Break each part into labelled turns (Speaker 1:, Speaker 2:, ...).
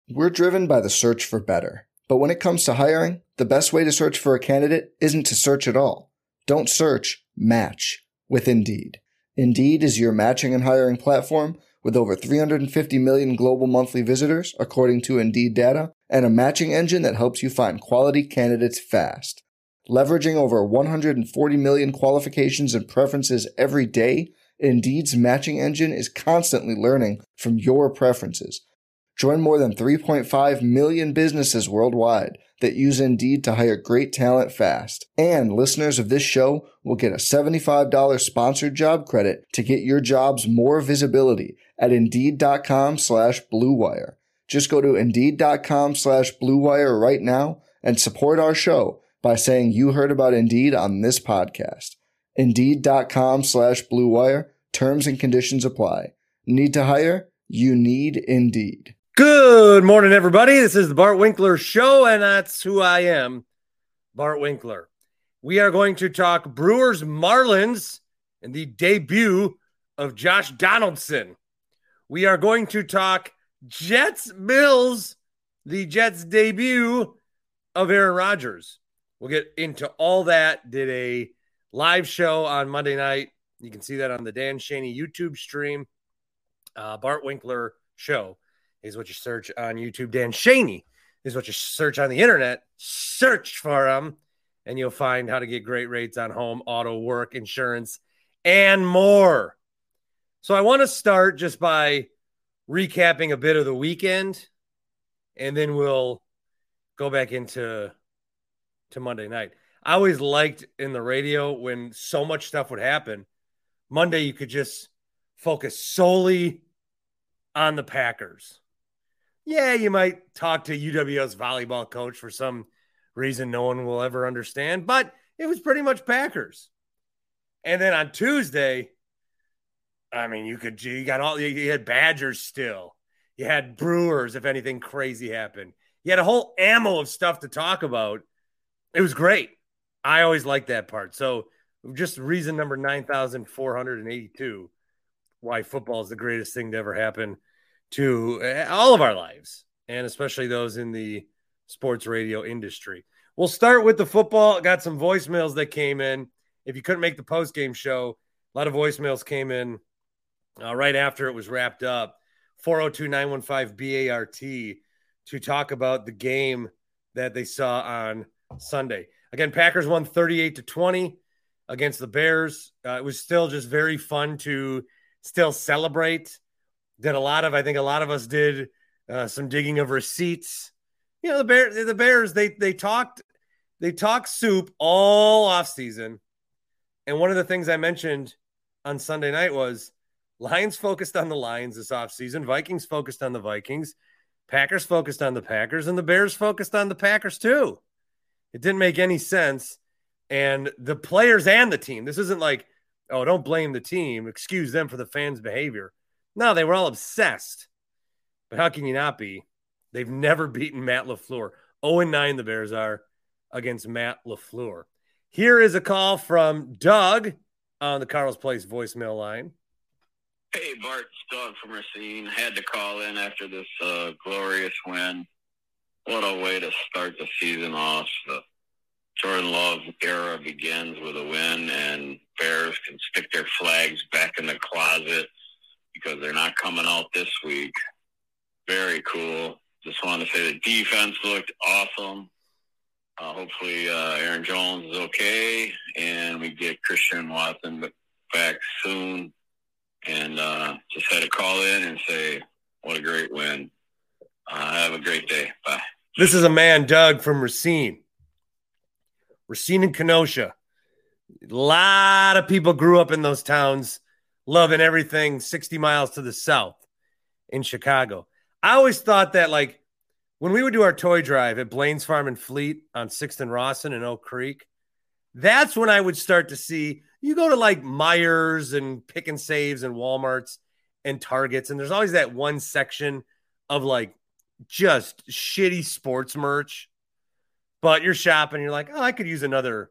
Speaker 1: We're driven by the search for better. But when it comes to hiring, the best way to search for a candidate isn't to search at all. Don't search, match with Indeed. Indeed is your matching and hiring platform with over 350 million global monthly visitors, according to Indeed data, and a matching engine that helps you find quality candidates fast. Leveraging over 140 million qualifications and preferences every day, Indeed's matching engine is constantly learning from your preferences. Join more than 3.5 million businesses worldwide that use Indeed to hire great talent fast. And listeners of this show will get a $75 sponsored job credit to get your jobs more visibility at Indeed.com/Blue Wire. Just go to Indeed.com/Blue Wire right now and support our show by saying you heard about Indeed on this podcast. Indeed.com/Blue Wire. Terms and conditions apply. Need to hire? You need Indeed.
Speaker 2: Good morning, everybody. This is the Bart Winkler Show, and that's who I am, Bart Winkler. We are going to talk Brewers Marlins and the debut of Josh Donaldson. We are going to talk Jets Bills, the Jets debut of Aaron Rodgers. We'll get into all that. Did a live show on Monday night. You can see that on the Dan Shaney YouTube stream. Bart Winkler Show is what you search on YouTube. Dan Shaney is what you search on the internet. Search for him, and you'll find how to get great rates on home, auto, work, insurance, and more. So I want to start just by recapping a bit of the weekend, and then we'll go back into Monday night. I always liked in the radio when so much stuff would happen. Monday, you could just focus solely on the Packers. Yeah, you might talk to UW's volleyball coach for some reason no one will ever understand, but it was pretty much Packers. And then on Tuesday, I mean, you had Badgers still. You had Brewers if anything crazy happened. You had a whole ammo of stuff to talk about. It was great. I always liked that part. So just reason number 9,482 why football is the greatest thing to ever happen to all of our lives, and especially those in the sports radio industry. We'll start with the football. Got some voicemails that came in. If you couldn't make the post-game show, a lot of voicemails came in right after it was wrapped up. 402-915-BART to talk about the game that they saw on Sunday. Again, Packers won 38-20 against the Bears. It was still just very fun to still celebrate. I think a lot of us did some digging of receipts. You know, the Bears, they talked soup all offseason. And one of the things I mentioned on Sunday night was Lions focused on the Lions this offseason, Vikings focused on the Vikings, Packers focused on the Packers, and the Bears focused on the Packers too. It didn't make any sense. And the players and the team, this isn't like, oh, don't blame the team, excuse them for the fans' behavior. No, they were all obsessed. But how can you not be? They've never beaten Matt LaFleur. 0-9 the Bears are against Matt LaFleur. Here is a call from Doug on the Carl's Place voicemail line.
Speaker 3: Hey, Bart, it's Doug from Racine. Had to call in after this glorious win. What a way to start the season off. The Jordan Love era begins with a win, and Bears can stick their flags back in the closet because they're not coming out this week. Very cool. Just want to say the defense looked awesome. Hopefully Aaron Jones is okay, and we get Christian Watson back soon. And just had to call in and say, what a great win. Have a great day. Bye.
Speaker 2: This is a man, Doug, from Racine and Kenosha. A lot of people grew up in those towns, loving everything 60 miles to the south in Chicago. I always thought that, like, when we would do our toy drive at Blaine's Farm and Fleet on 6th and Rawson and Oak Creek, that's when I would start to see, you go to like Myers and Pick and Saves and Walmarts and Targets, and there's always that one section of like just shitty sports merch. But you're shopping, you're like, oh, I could use another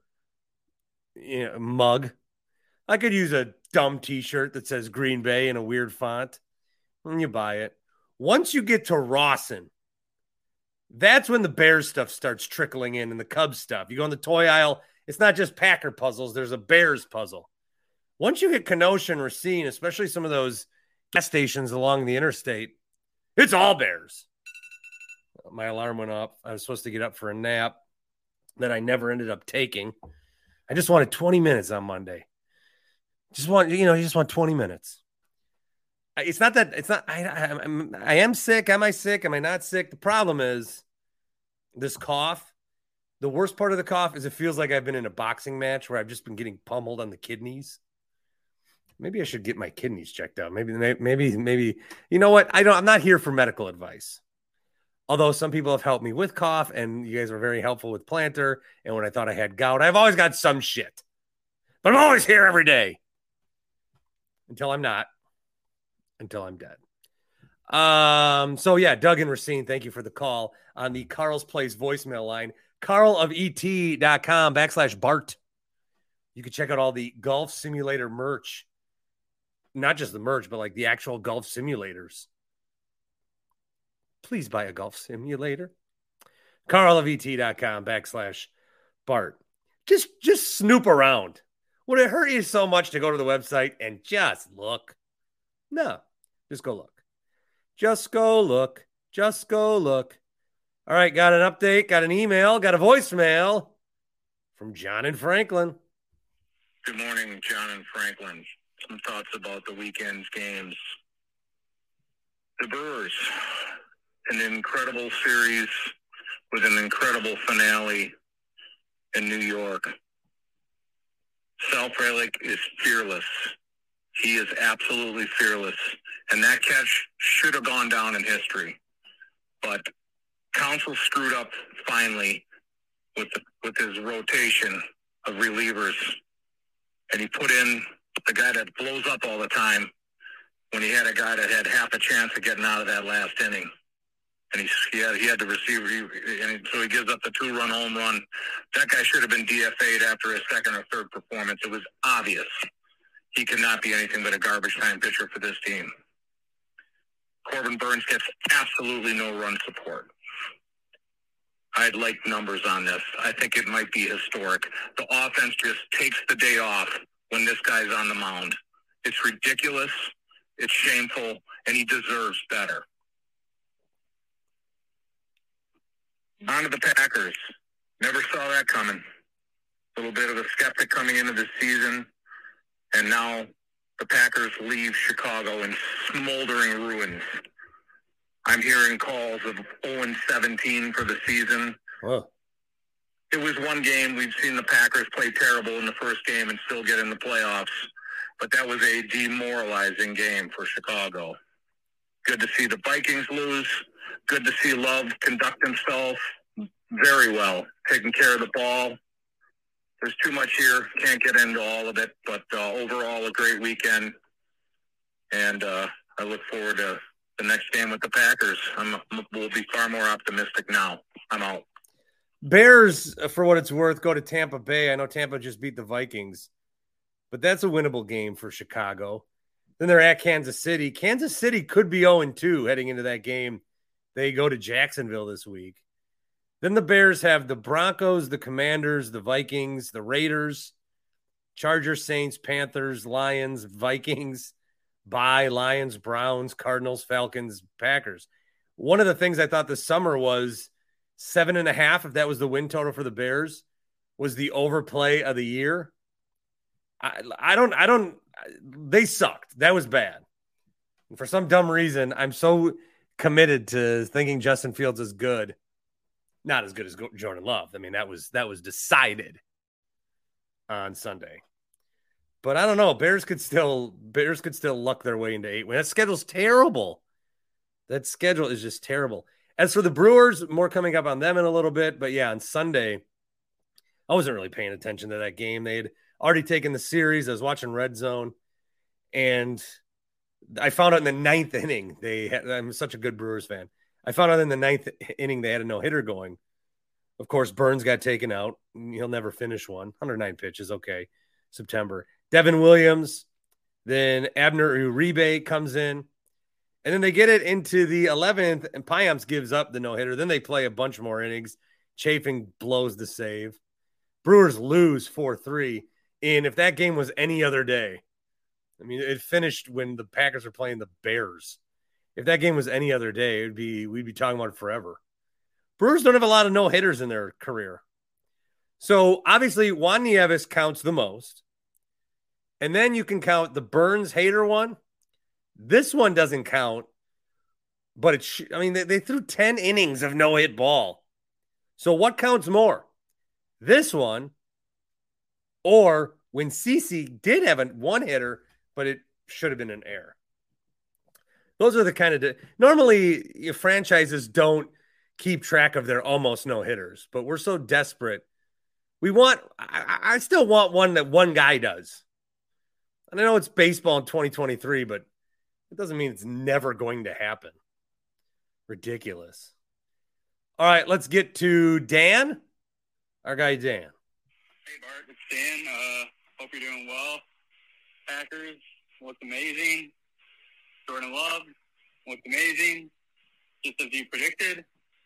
Speaker 2: mug. I could use a dumb T-shirt that says Green Bay in a weird font. And you buy it. Once you get to Rawson, That's when the Bears stuff starts trickling in and the Cubs stuff. You go in the toy aisle, it's not just Packer puzzles, there's a Bears puzzle. Once you hit Kenosha and Racine, especially some of those gas stations along the interstate, it's all Bears. My alarm went up. I was supposed to get up for a nap that I never ended up taking. I just wanted 20 minutes on Monday. You just want 20 minutes. I am sick. Am I sick? Am I not sick? The problem is this cough. The worst part of the cough is it feels like I've been in a boxing match where I've just been getting pummeled on the kidneys. Maybe I should get my kidneys checked out. Maybe. You know what? I'm not here for medical advice. Although some people have helped me with cough, and you guys were very helpful with plantar. And when I thought I had gout, I've always got some shit. But I'm always here every day. Until I'm not. Until I'm dead. So yeah, Doug and Racine, thank you for the call on the Carl's Place voicemail line. carlofet.com/Bart. You can check out all the golf simulator merch. Not just the merch, but like the actual golf simulators. Please buy a golf simulator. carlofet.com/Bart. Just snoop around. Would it hurt you so much to go to the website and just look? No, just go look. Just go look. Just go look. All right, got an update, got an email, got a voicemail from John in Franklin.
Speaker 4: Good morning, John in Franklin. Some thoughts about the weekend's games. The Brewers, an incredible series with an incredible finale in New York. Sal Frelick is fearless. He is absolutely fearless. And that catch should have gone down in history. But Counsell screwed up finally with his rotation of relievers. And he put in the guy that blows up all the time when he had a guy that had half a chance of getting out of that last inning. And he had the receiver, so he gives up the 2-run home run. That guy should have been DFA'd after his second or third performance. It was obvious he could not be anything but a garbage time pitcher for this team. Corbin Burns gets absolutely no run support. I'd like numbers on this. I think it might be historic. The offense just takes the day off when this guy's on the mound. It's ridiculous. It's shameful, and he deserves better. On to the Packers. Never saw that coming. A little bit of a skeptic coming into the season, and now the Packers leave Chicago in smoldering ruins. I'm hearing calls of 0-17 for the season.
Speaker 2: Whoa.
Speaker 4: It was one game. We've seen the Packers play terrible in the first game and still get in the playoffs, but that was a demoralizing game for Chicago. Good to see the Vikings lose. Good to see Love conduct himself very well, taking care of the ball. There's too much here. Can't get into all of it, but overall a great weekend. And I look forward to the next game with the Packers. We'll be far more optimistic now. I'm out.
Speaker 2: Bears, for what it's worth, go to Tampa Bay. I know Tampa just beat the Vikings, but that's a winnable game for Chicago. Then they're at Kansas City. Kansas City could be 0-2 heading into that game. They go to Jacksonville this week. Then the Bears have the Broncos, the Commanders, the Vikings, the Raiders, Chargers, Saints, Panthers, Lions, Vikings, Lions, Browns, Cardinals, Falcons, Packers. One of the things I thought this summer was 7.5, if that was the win total for the Bears, was the overplay of the year. They sucked. That was bad. And for some dumb reason, I'm so committed to thinking Justin Fields is good. Not as good as Jordan Love. I mean, that was decided on Sunday. But I don't know. Bears could still luck their way into 8 wins. That schedule's terrible. That schedule is just terrible. As for the Brewers, more coming up on them in a little bit. But yeah, on Sunday, I wasn't really paying attention to that game. They had already taken the series. I was watching Red Zone, and I found out in the 9th inning, I'm such a good Brewers fan. I found out in the 9th inning they had a no-hitter going. Of course, Burns got taken out. He'll never finish one. 109 pitches, okay, September. Devin Williams, then Abner Uribe comes in, And then they get it into the 11th, and Payamps gives up the no-hitter. Then they play a bunch more innings. Chafin blows the save. Brewers lose 4-3. And if that game was any other day, I mean, it finished when the Packers were playing the Bears. If that game was any other day, we'd be talking about it forever. Brewers don't have a lot of no-hitters in their career. So, obviously, Juan Nieves counts the most. And then you can count the Burns Hader one. This one doesn't count, but they threw 10 innings of no-hit ball. So what counts more? This one, or when CeCe did have a one-hitter, but it should have been an error. Those are the kind of normally franchises don't keep track of their almost no-hitters, but we're so desperate. I still want one that one guy does. And I know it's baseball in 2023, but it doesn't mean it's never going to happen. Ridiculous. All right, let's get to Dan. Our guy, Dan.
Speaker 5: Hey, Bart, it's Dan. Hope you're doing well. Packers looked amazing. Jordan Love looked amazing, just as you predicted.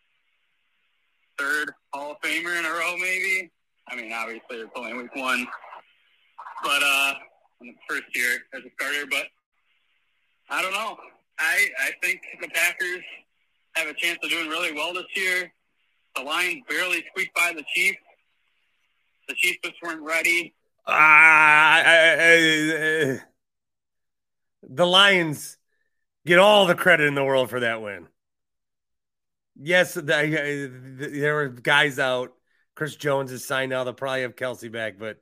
Speaker 5: Third Hall of Famer in a row, maybe. I mean, obviously, it's only week one. But in the first year as a starter, but I don't know. I think the Packers have a chance of doing really well this year. The Lions barely squeaked by the Chiefs. The Chiefs just weren't ready.
Speaker 2: The Lions get all the credit in the world for that win. Yes, there were guys out. Chris Jones is signed now. They'll probably have Kelsey back, but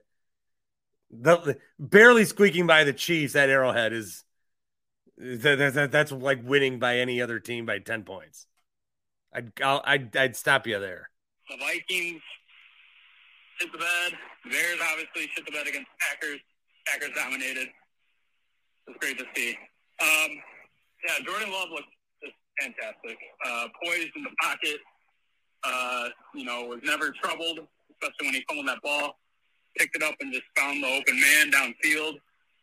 Speaker 2: barely squeaking by the Chiefs at Arrowhead that's like winning by any other team by 10 points. I'd stop you there.
Speaker 5: The Vikings shit the bed. Bears obviously shit the bed against Packers. Packers dominated. It was great to see. Jordan Love looks just fantastic. Poised in the pocket. Was never troubled, especially when he fumbled that ball. Picked it up and just found the open man downfield.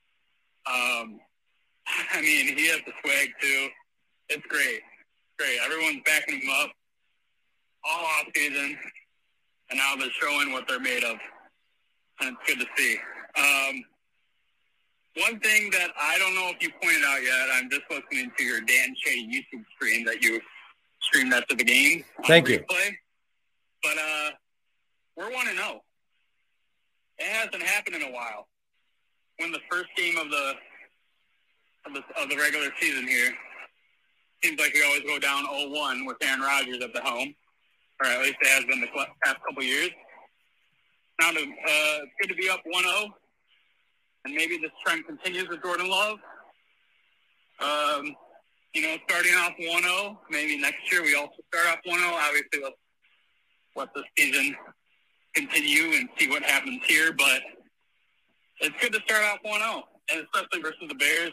Speaker 5: He has the swag too. It's great. Great. Everyone's backing him up all off season, and now they're showing what they're made of, and it's good to see. One thing that I don't know if you pointed out yet, I'm just listening to your Dan Shady YouTube stream that you streamed after the game.
Speaker 2: Thank you.
Speaker 5: But we're 1-0. It hasn't happened in a while. When the first game of the regular season here, seems like we always go down 0-1 with Aaron Rodgers at the home, or at least it has been the past couple years. Now it's good to be up 1-0, and maybe this trend continues with Jordan Love. Starting off 1-0, maybe next year we also start off 1-0. Obviously, let's let the season continue and see what happens here, but it's good to start off 1-0, and especially versus the Bears.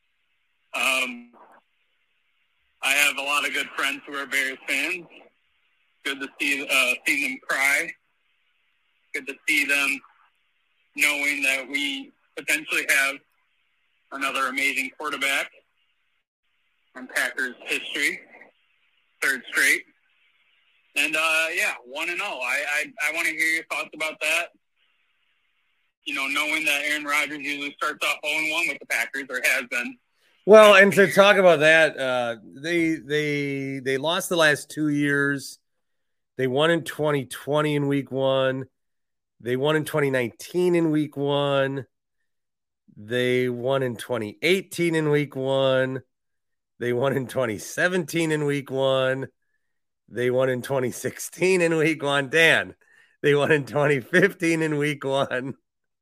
Speaker 5: I have a lot of good friends who are Bears fans. Good to see them cry. Good to see them knowing that we potentially have another amazing quarterback in Packers history, third straight. And 1-0. I want to hear your thoughts about that. Knowing that Aaron Rodgers usually starts off 0-1 with the Packers, or has been.
Speaker 2: Well, and to talk about that, they lost the last 2 years. They won in 2020 in week 1. They won in 2019 in week 1. They won in 2018 in week 1. They won in 2017 in week 1. They won in 2016 in week 1. Dan, they won in 2015 in week 1.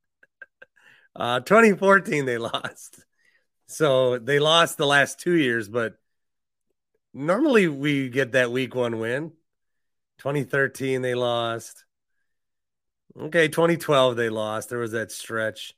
Speaker 2: 2014 they lost. So they lost the last 2 years, but normally we get that week 1 win. 2013 they lost. Okay, 2012 they lost. There was that stretch.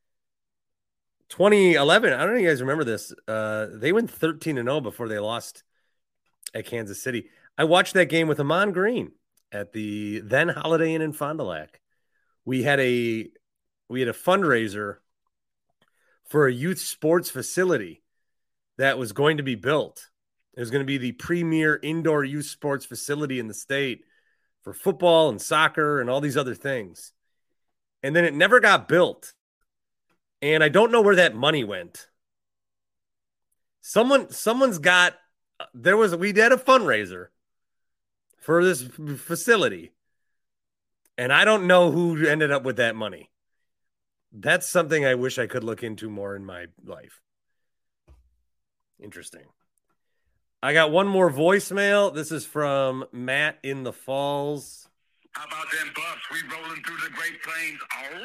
Speaker 2: 2011, I don't know if you guys remember this. They went 13-0 before they lost at Kansas City. I watched that game with Amon Green at the then Holiday Inn in Fond du Lac. We had a fundraiser for a youth sports facility that was going to be built. It was going to be the premier indoor youth sports facility in the state for football and soccer and all these other things. And then it never got built. And I don't know where that money went. Someone's got, we did a fundraiser for this facility. And I don't know who ended up with that money. That's something I wish I could look into more in my life. Interesting. I got one more voicemail. This is from Matt in the Falls.
Speaker 4: How about them Buffs? We rolling through the Great Plains.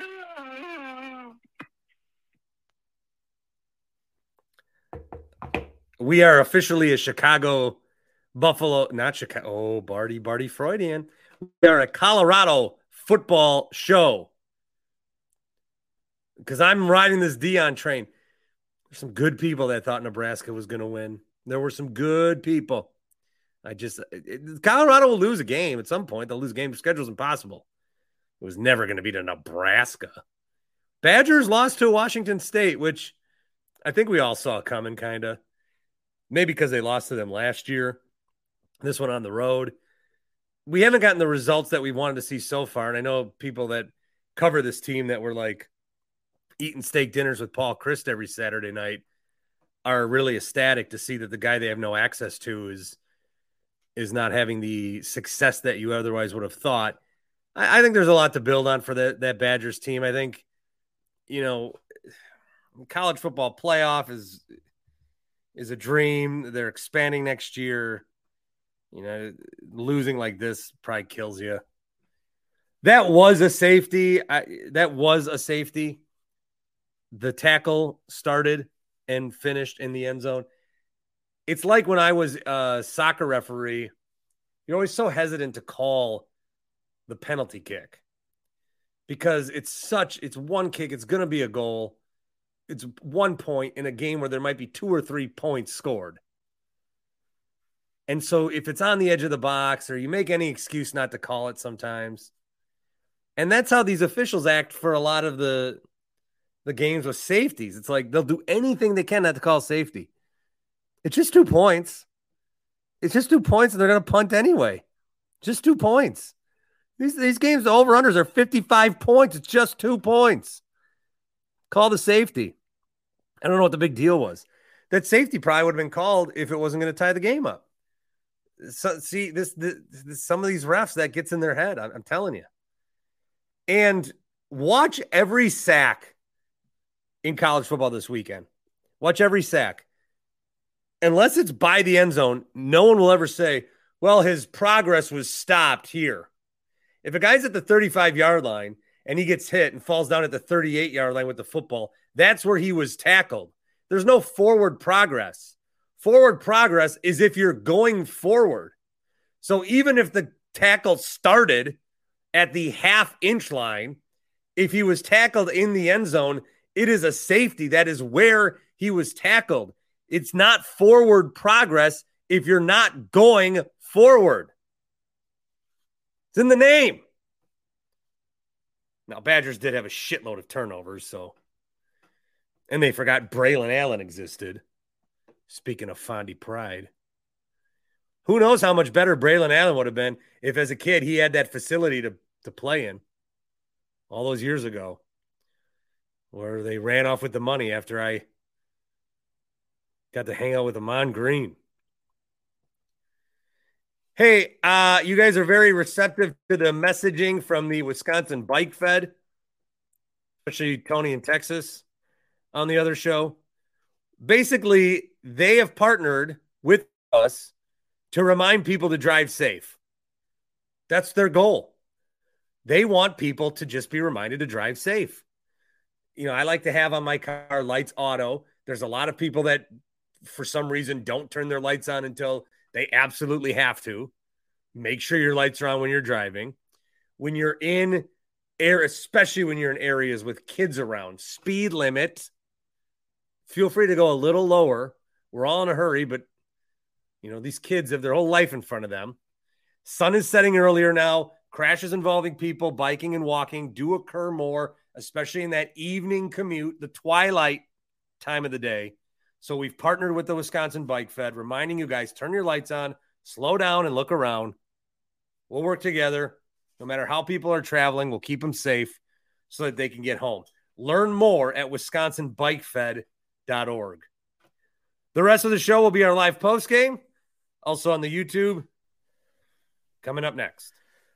Speaker 4: Oh.
Speaker 2: We are officially a Chicago Buffalo, not Chicago. Oh, Barty Freudian. We are a Colorado football show. Because I'm riding this Dion train. There's some good people that thought Nebraska was going to win. There were some good people. Colorado will lose a game at some point. They'll lose a game. The schedule's impossible. It was never going to be to Nebraska. Badgers lost to Washington State, which I think we all saw coming, kind of. Maybe because they lost to them last year. This one on the road. We haven't gotten the results that we wanted to see so far. And I know people that cover this team that were like eating steak dinners with Paul Chryst every Saturday night are really ecstatic to see that the guy they have no access to is not having the success that you otherwise would have thought. I think there's a lot to build on for that Badgers team. I think, college football playoff is a dream. They're expanding next year. Losing like this probably kills you. That was a safety. The tackle started and finished in the end zone. It's like when I was a soccer referee, you're always so hesitant to call the penalty kick because it's one kick. It's going to be a goal. It's 1 point in a game where there might be 2 or 3 points scored. And so if it's on the edge of the box or you make any excuse not to call it sometimes, and that's how these officials act for a lot of the games with safeties. It's like they'll do anything they can not to call safety. It's just 2 points. It's just 2 points, and they're going to punt anyway. Just 2 points. These games, the over-unders are 55 points. It's just 2 points. Call the safety. I don't know what the big deal was. That safety probably would have been called if it wasn't going to tie the game up. So, see, this some of these refs, that gets in their head. I'm telling you. And watch every sack in college football this weekend. Watch every sack. Unless it's by the end zone, no one will ever say, well, his progress was stopped here. If a guy's at the 35-yard line and he gets hit and falls down at the 38-yard line with the football, that's where he was tackled. There's no forward progress. Forward progress is if you're going forward. So even if the tackle started at the half-inch line, if he was tackled in the end zone, it is a safety. That is where he was tackled. It's not forward progress if you're not going forward. It's in the name. Now, Badgers did have a shitload of turnovers, and they forgot Braylon Allen existed. Speaking of Fondy pride. Who knows how much better Braylon Allen would have been if as a kid he had that facility to play in all those years ago, where they ran off with the money after I got to hang out with Amon Green. Hey, you guys are very receptive to the messaging from the Wisconsin Bike Fed, especially Tony in Texas on the other show. Basically, they have partnered with us to remind people to drive safe. That's their goal. They want people to just be reminded to drive safe. I like to have on my car lights auto. There's a lot of people that, for some reason, don't turn their lights on until they absolutely have to. Make sure your lights are on when you're driving. When you're in especially when you're in areas with kids around, speed limit. Feel free to go a little lower. We're all in a hurry, but these kids have their whole life in front of them. Sun is setting earlier now. Crashes involving people biking and walking do occur more, especially in that evening commute, the twilight time of the day. So we've partnered with the Wisconsin Bike Fed, reminding you guys, turn your lights on, slow down, and look around. We'll work together. No matter how people are traveling, we'll keep them safe so that they can get home. Learn more at wisconsinbikefed.org. The rest of the show will be our live post game, also on the YouTube. Coming up next.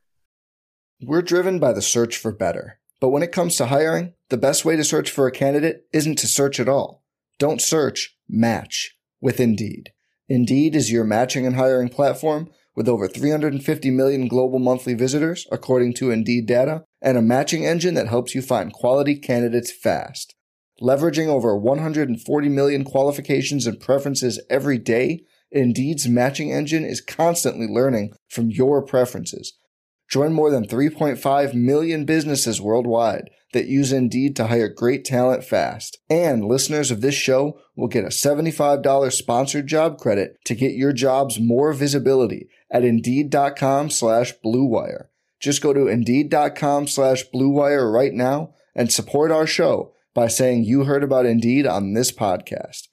Speaker 1: We're driven by the search for better. But when it comes to hiring, the best way to search for a candidate isn't to search at all. Don't search, match with Indeed. Indeed is your matching and hiring platform with over 350 million global monthly visitors, according to Indeed data, and a matching engine that helps you find quality candidates fast. Leveraging over 140 million qualifications and preferences every day, Indeed's matching engine is constantly learning from your preferences. Join more than 3.5 million businesses worldwide that use Indeed to hire great talent fast. And listeners of this show will get a $75 sponsored job credit to get your jobs more visibility at Indeed.com/Blue Wire. Just go to Indeed.com/Blue Wire right now and support our show by saying you heard about Indeed on this podcast.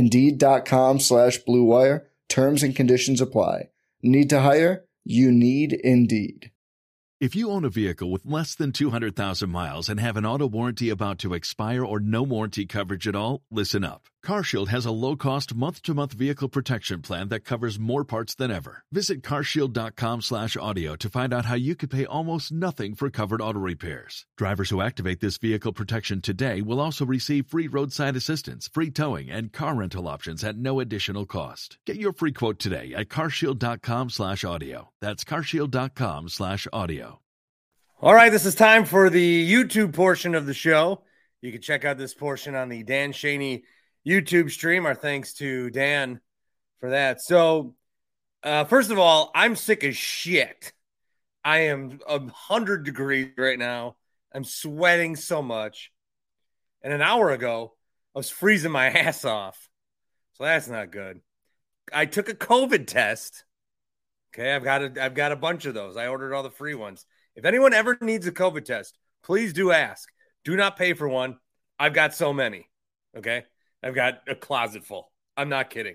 Speaker 1: Indeed.com/Blue Wire. Terms and conditions apply. Need to hire? You need Indeed.
Speaker 6: If you own a vehicle with less than 200,000 miles and have an auto warranty about to expire or no warranty coverage at all, listen up. CarShield has a low-cost month-to-month vehicle protection plan that covers more parts than ever. Visit carshield.com/audio to find out how you could pay almost nothing for covered auto repairs. Drivers who activate this vehicle protection today will also receive free roadside assistance, free towing, and car rental options at no additional cost. Get your free quote today at carshield.com/audio. That's carshield.com/audio.
Speaker 2: All right, this is time for the YouTube portion of the show. You can check out this portion on the Dan Shaney YouTube stream. Our thanks to Dan for that. So, first of all, I'm sick as shit. I am 100 degrees right now. I'm sweating so much. And an hour ago, I was freezing my ass off. So that's not good. I took a COVID test. Okay, I've got a bunch of those. I ordered all the free ones. If anyone ever needs a COVID test, please do ask. Do not pay for one. I've got so many. Okay? I've got a closet full. I'm not kidding.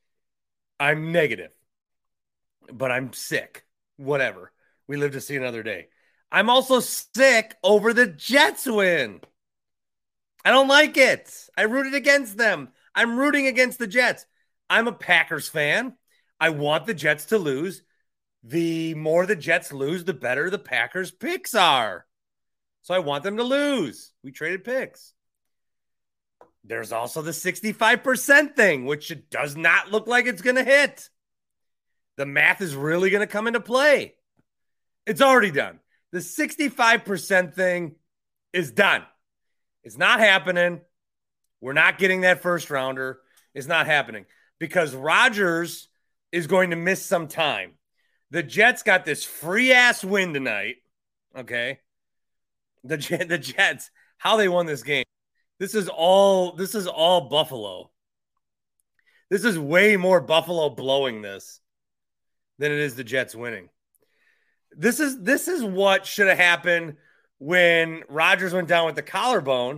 Speaker 2: I'm negative, but I'm sick. Whatever. We live to see another day. I'm also sick over the Jets win. I don't like it. I rooted against them. I'm rooting against the Jets. I'm a Packers fan. I want the Jets to lose. The more the Jets lose, the better the Packers picks are. So I want them to lose. We traded picks. There's also the 65% thing, which it does not look like it's going to hit. The math is really going to come into play. It's already done. The 65% thing is done. It's not happening. We're not getting that first rounder. It's not happening because Rodgers is going to miss some time. The Jets got this free ass win tonight. Okay. The Jets, how they won this game. This is all Buffalo. This is way more Buffalo blowing this than it is the Jets winning. This is what should have happened when Rodgers went down with the collarbone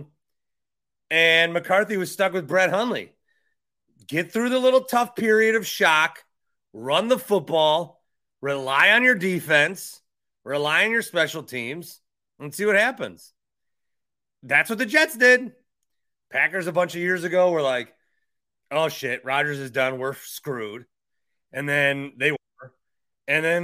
Speaker 2: and McCarthy was stuck with Brett Hundley. Get through the little tough period of shock, run the football, rely on your defense, rely on your special teams, and see what happens. That's what the Jets did. Packers a bunch of years ago were like, oh shit, Rodgers is done. We're screwed. And then they were. And then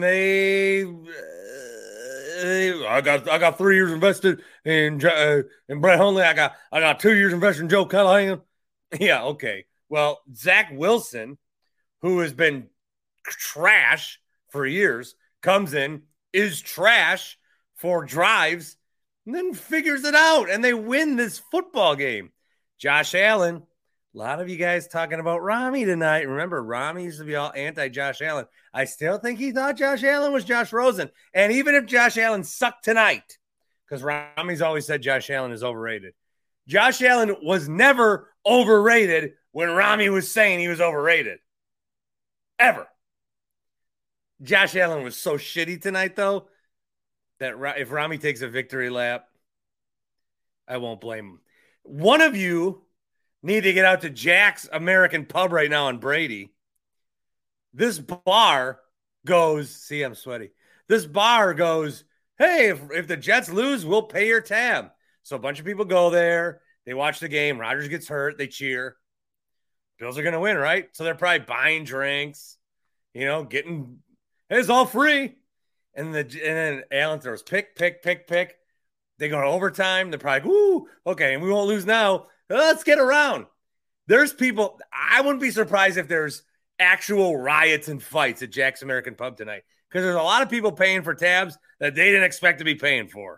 Speaker 2: I got 3 years invested in Brett Hundley. I got 2 years invested in Joe Callahan. Yeah, okay. Well, Zach Wilson, who has been trash for years, comes in, is trash for drives, and then figures it out, and they win this football game. Josh Allen, a lot of you guys talking about Rami tonight. Remember, Rami used to be all anti-Josh Allen. I still think he thought Josh Allen was Josh Rosen. And even if Josh Allen sucked tonight, because Rami's always said Josh Allen is overrated. Josh Allen was never overrated when Rami was saying he was overrated. Ever. Josh Allen was so shitty tonight, though, that if Rami takes a victory lap, I won't blame him. One of you need to get out to Jack's American Pub right now on Brady. This bar goes, see, I'm sweaty. This bar goes, hey, if the Jets lose, we'll pay your tab. So a bunch of people go there. They watch the game. Rodgers gets hurt. They cheer. Bills are going to win, right? So they're probably buying drinks, getting, hey, it's all free. And then Allen throws pick. They go to overtime. They're probably, woo, okay, and we won't lose now. Let's get around. There's people, I wouldn't be surprised if there's actual riots and fights at Jack's American Pub tonight, because there's a lot of people paying for tabs that they didn't expect to be paying for.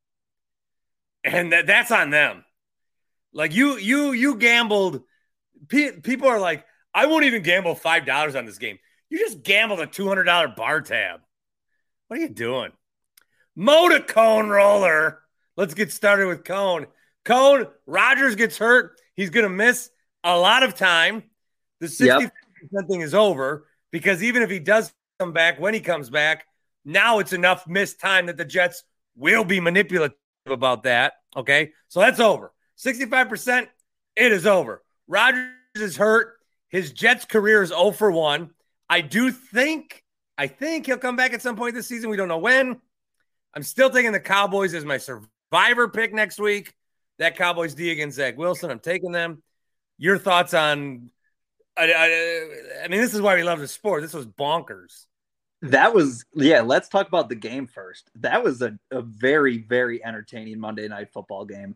Speaker 2: And that's on them. Like you gambled. People are like, I won't even gamble $5 on this game. You just gambled a $200 bar tab. What are you doing? Motor Cone roller. Let's get started with Cone. Cone, Rodgers gets hurt. He's going to miss a lot of time. The 60% thing is over, because even if he does come back, when he comes back, now it's enough missed time that the Jets will be manipulative about that. Okay, so that's over. 65%, it is over. Rodgers is hurt. His Jets career is 0 for 1. I think he'll come back at some point this season. We don't know when. I'm still taking the Cowboys as my survivor pick next week. That Cowboys D against Zach Wilson, I'm taking them. Your thoughts on I mean, this is why we love the sport. This was bonkers.
Speaker 7: That was, let's talk about the game first. That was a very, very entertaining Monday Night Football game.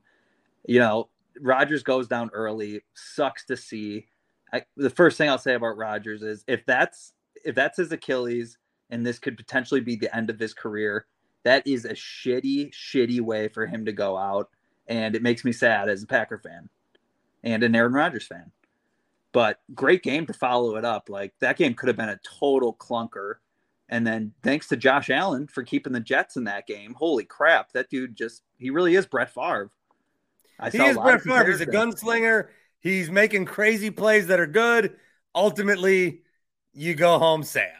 Speaker 7: Rodgers goes down early. Sucks to see. The first thing I'll say about Rodgers is if that's his Achilles and this could potentially be the end of his career, that is a shitty way for him to go out. And it makes me sad as a Packer fan and an Aaron Rodgers fan. But great game to follow it up. Like, that game could have been a total clunker. And then thanks to Josh Allen for keeping the Jets in that game. Holy crap. That dude he really is Brett Favre.
Speaker 2: He is Brett Favre. He's a gunslinger. He's making crazy plays that are good. Ultimately, you go home sad.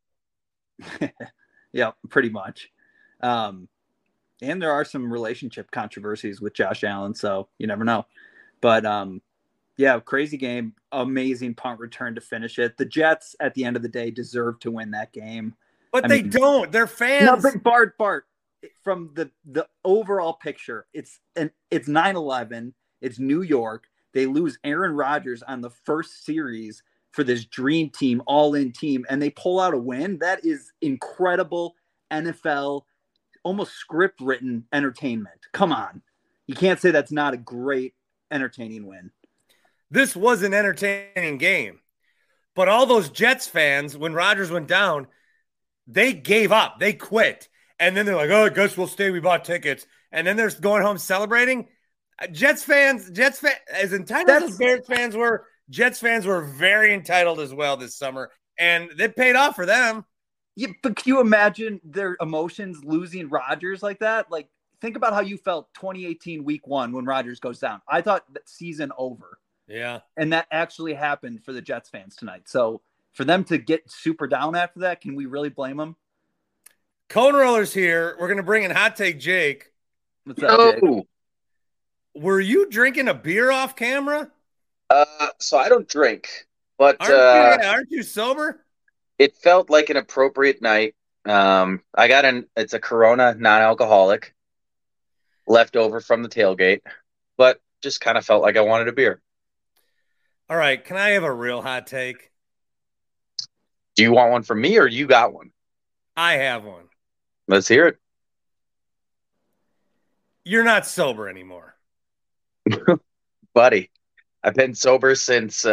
Speaker 7: Yeah, pretty much. And there are some relationship controversies with Josh Allen, so you never know. But, crazy game. Amazing punt return to finish it. The Jets, at the end of the day, deserve to win that game.
Speaker 2: But they don't. They're fans.
Speaker 7: No, but Bart, from the overall picture, it's 9/11. It's New York. They lose Aaron Rodgers on the first series for this dream team, all-in team, and they pull out a win. That is incredible NFL, almost script-written entertainment. Come on. You can't say that's not a great, entertaining win.
Speaker 2: This was an entertaining game. But all those Jets fans, when Rodgers went down, they gave up. They quit. And then they're like, oh, I guess we'll stay. We bought tickets. And then they're going home celebrating. Jets fans, as entitled as Bears fans were, Jets fans were very entitled as well this summer. And it paid off for them.
Speaker 7: Yeah, but can you imagine their emotions losing Rodgers like that? Like, think about how you felt 2018 week 1 when Rodgers goes down. I thought that season over.
Speaker 2: Yeah.
Speaker 7: And that actually happened for the Jets fans tonight. So for them to get super down after that, can we really blame them?
Speaker 2: Cone Roller's here. We're going to bring in Hot Take Jake.
Speaker 7: What's up, Jake?
Speaker 2: Were you drinking a beer off camera?
Speaker 8: So I don't drink, but
Speaker 2: aren't you sober?
Speaker 8: It felt like an appropriate night. It's a Corona non-alcoholic left over from the tailgate, but just kind of felt like I wanted a beer.
Speaker 2: All right. Can I have a real hot take?
Speaker 8: Do you want one from me or you got one?
Speaker 2: I have one.
Speaker 8: Let's hear it.
Speaker 2: You're not sober anymore.
Speaker 8: Buddy, I've been sober since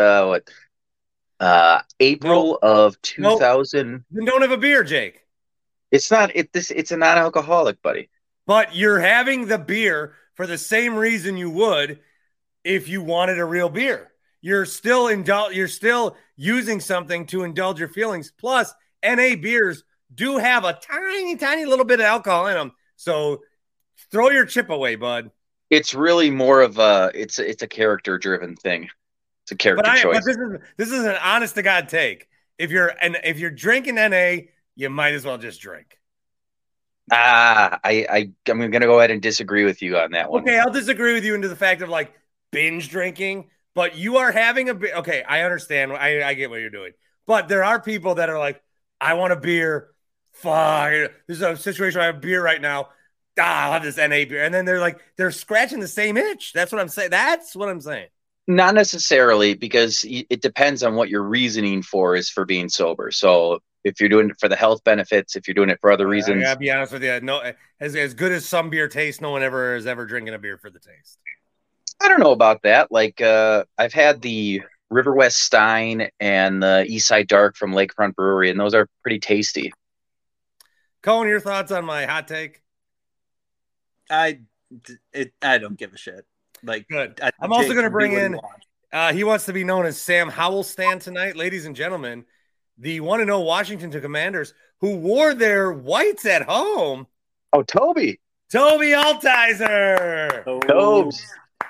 Speaker 8: April of 2000.
Speaker 2: Then don't have a beer, Jake.
Speaker 8: It's not it's a non-alcoholic, buddy.
Speaker 2: But you're having the beer for the same reason you would if you wanted a real beer. You're still using something to indulge your feelings. Plus, NA beers do have a tiny, tiny little bit of alcohol in them. So throw your chip away, bud.
Speaker 8: It's really more of it's a character-driven thing. It's a character choice.
Speaker 2: But this is an honest to God take. If you're drinking NA, you might as well just drink.
Speaker 8: I'm going to go ahead and disagree with you on that one.
Speaker 2: Okay, I'll disagree with you into the fact of like binge drinking, But you are having a beer. Okay, I understand. I get what you're doing. But there are people that are like, I want a beer. Fuck. This is a situation where I have a beer right now. I'll have this NA beer. And then they're scratching the same itch. That's what I'm saying. That's what I'm saying.
Speaker 8: Not necessarily, because it depends on what your reasoning is for being sober. So if you're doing it for the health benefits, if you're doing it for other reasons.
Speaker 2: I gotta be honest with you. No, as good as some beer tastes, no one is ever drinking a beer for the taste.
Speaker 8: I don't know about that. Like, I've had the River West Stein and the Eastside Dark from Lakefront Brewery, and those are pretty tasty.
Speaker 2: Cohen, your thoughts on my hot take?
Speaker 7: I don't give a shit. Like,
Speaker 2: good. I'm also going to bring in. He wants to be known as Sam Howell-Stan tonight, ladies and gentlemen. The 1-0 Washington Commanders, who wore their whites at home.
Speaker 8: Oh, Toby
Speaker 2: Altizer.
Speaker 8: Tobes.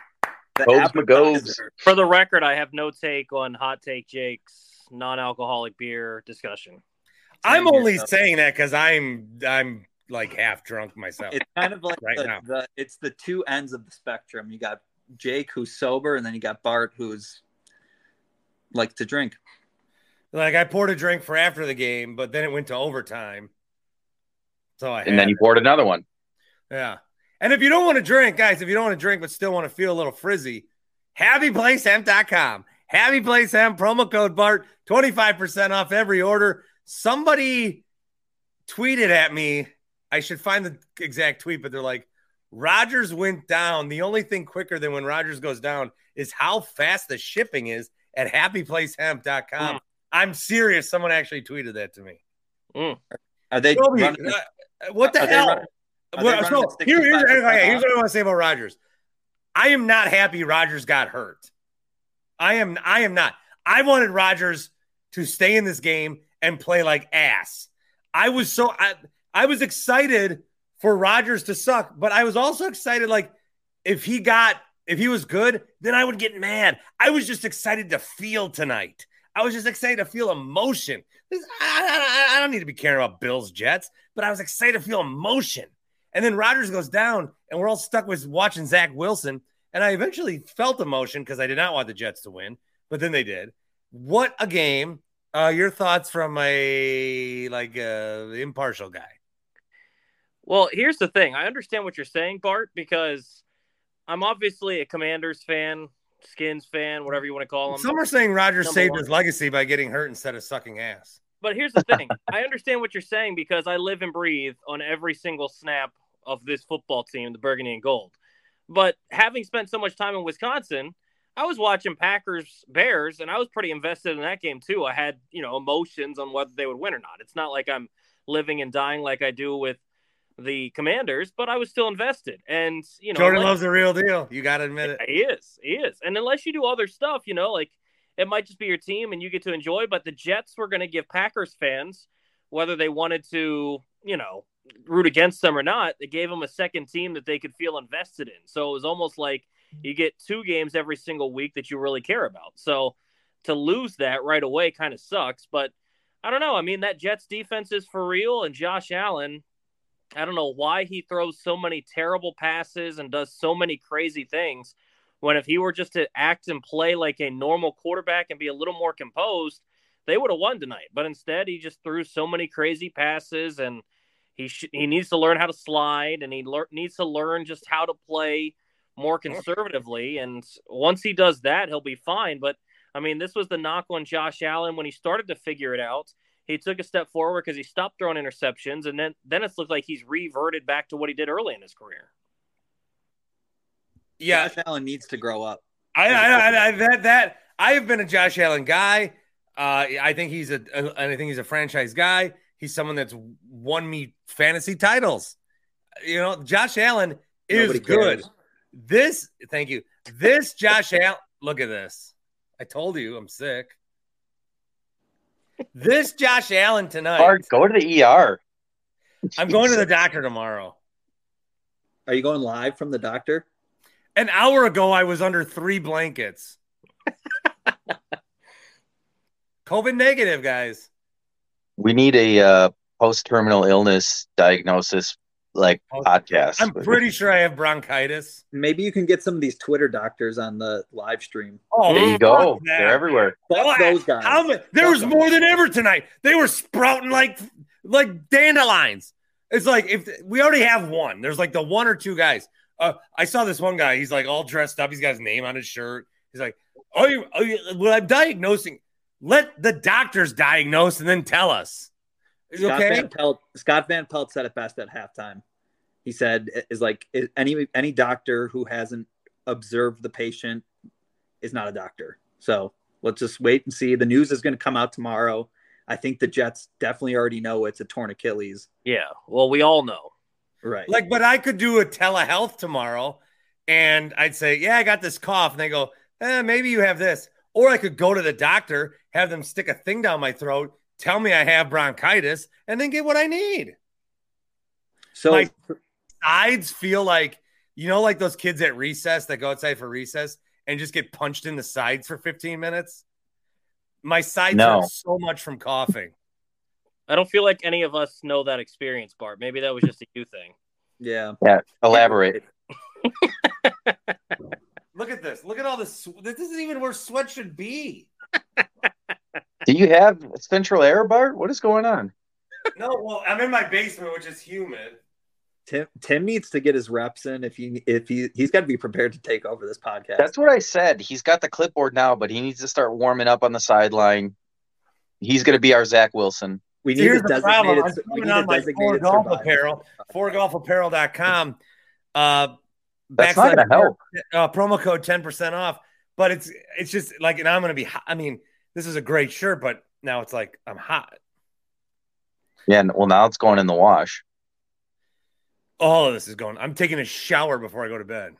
Speaker 9: For the record, I have no take on Hot Take Jake's non-alcoholic beer discussion.
Speaker 2: I'm only saying that because I'm like half drunk myself.
Speaker 7: It's kind of like
Speaker 2: now.
Speaker 7: It's the two ends of the spectrum. You got Jake, who's sober, and then you got Bart, who's like to drink.
Speaker 2: Like, I poured a drink for after the game, but then it went to overtime. So
Speaker 8: then you poured another one.
Speaker 2: Yeah. And if you don't want to drink, guys, if you don't want to drink but still want to feel a little frizzy, HappyPlaceHemp.com. Happy Place Hemp, promo code BART, 25% off every order. Somebody tweeted at me. I should find the exact tweet, but they're like, Rogers went down. The only thing quicker than when Rogers goes down is how fast the shipping is at HappyPlaceHemp.com. I'm serious. Someone actually tweeted that to me.
Speaker 7: Are they
Speaker 2: what the hell? So here's what I want to say about Rodgers. I am not happy Rodgers got hurt. I am not. I wanted Rodgers to stay in this game and play like ass. I was excited for Rodgers to suck, but I was also excited, like, if he was good, then I would get mad. I was just excited to feel tonight. I was just excited to feel emotion. I don't need to be caring about Bills, Jets, but I was excited to feel emotion. And then Rodgers goes down, and we're all stuck with watching Zach Wilson. And I eventually felt emotion because I did not want the Jets to win, but then they did. What a game. Your thoughts from a impartial guy.
Speaker 9: Well, here's the thing. I understand what you're saying, Bart, because I'm obviously a Commanders fan, Skins fan, whatever you want to call them.
Speaker 2: Some are saying Rodgers saved his legacy by getting hurt instead of sucking ass.
Speaker 9: But here's the thing. I understand what you're saying because I live and breathe on every single snap of this football team, the Burgundy and Gold. But having spent so much time in Wisconsin, I was watching Packers-Bears, and I was pretty invested in that game too. I had, emotions on whether they would win or not. It's not like I'm living and dying like I do with the Commanders, but I was still invested. And,
Speaker 2: Jordan loves the real deal. You got to admit it.
Speaker 9: He is. And unless you do other stuff, like it might just be your team and you get to enjoy, but the Jets were going to give Packers fans, whether they wanted to, root against them or not, they gave them a second team that they could feel invested in. So it was almost like you get two games every single week that you really care about. So to lose that right away kind of sucks, but I don't know. I mean, that Jets defense is for real, and Josh Allen, I don't know why he throws so many terrible passes and does so many crazy things when if he were just to act and play like a normal quarterback and be a little more composed, they would have won tonight. But instead, he just threw so many crazy passes, and he needs to learn how to slide, and he needs to learn just how to play more conservatively. And once he does that, he'll be fine. But, I mean, this was the knock on Josh Allen when he started to figure it out. He took a step forward because he stopped throwing interceptions, and then it's looked like he's reverted back to what he did early in his career.
Speaker 2: Yeah,
Speaker 7: Josh Allen needs to grow up.
Speaker 2: I have been a Josh Allen guy. I think he's a franchise guy. He's someone that's won me fantasy titles. Josh Allen is good. Thank you. This Josh Allen, look at this. I told you I'm sick. This Josh Allen tonight.
Speaker 8: Bart, go to the ER.
Speaker 2: I'm going to the doctor tomorrow.
Speaker 7: Are you going live from the doctor?
Speaker 2: An hour ago, I was under 3 blankets. COVID negative, guys.
Speaker 8: We need a post-terminal illness diagnosis podcast.
Speaker 2: I'm pretty sure I have bronchitis.
Speaker 7: Maybe you can get some of these Twitter doctors on the live stream.
Speaker 2: Oh,
Speaker 8: there you go.
Speaker 2: fuck that.
Speaker 8: They're everywhere.
Speaker 7: Fuck those guys.
Speaker 2: There was more than ever tonight. They were sprouting like dandelions. It's like if we already have one. There's like the one or two guys. I saw this one guy. He's like all dressed up. He's got his name on his shirt. He's like, well, I'm diagnosing. Let the doctors diagnose and then tell us.
Speaker 7: Scott Van Pelt said it best at halftime. He said, any doctor who hasn't observed the patient is not a doctor. So let's just wait and see. The news is going to come out tomorrow. I think the Jets definitely already know it's a torn Achilles.
Speaker 9: Yeah, well, we all know.
Speaker 7: Right.
Speaker 2: But I could do a telehealth tomorrow, and I'd say, yeah, I got this cough. And they go, maybe you have this. Or I could go to the doctor, have them stick a thing down my throat, tell me I have bronchitis, and then get what I need.
Speaker 7: So
Speaker 2: my sides feel like, like those kids at recess that go outside for recess and just get punched in the sides for 15 minutes. My sides hurt so much from coughing.
Speaker 9: I don't feel like any of us know that experience, Bart. Maybe that was just a you thing.
Speaker 7: Yeah.
Speaker 8: Elaborate.
Speaker 2: Look at this. Look at all this. This isn't even where sweat should be.
Speaker 8: Do you have central air, Bart? What is going on?
Speaker 2: No, well, I'm in my basement, which is humid.
Speaker 7: Tim needs to get his reps in. He's got to be prepared to take over this podcast.
Speaker 8: That's what I said. He's got the clipboard now, but he needs to start warming up on the sideline. He's going to be our Zach Wilson.
Speaker 7: We need a
Speaker 2: designated. I'm putting on my Four Golf Apparel, fourgolfapparel.com.
Speaker 8: That's not going to help.
Speaker 2: Promo code 10% off. But it's just like, and I'm going to be hot. I mean, this is a great shirt, but now it's like I'm hot.
Speaker 8: Yeah, well, now it's going in the wash.
Speaker 2: All of this is going. I'm taking a shower before I go to bed.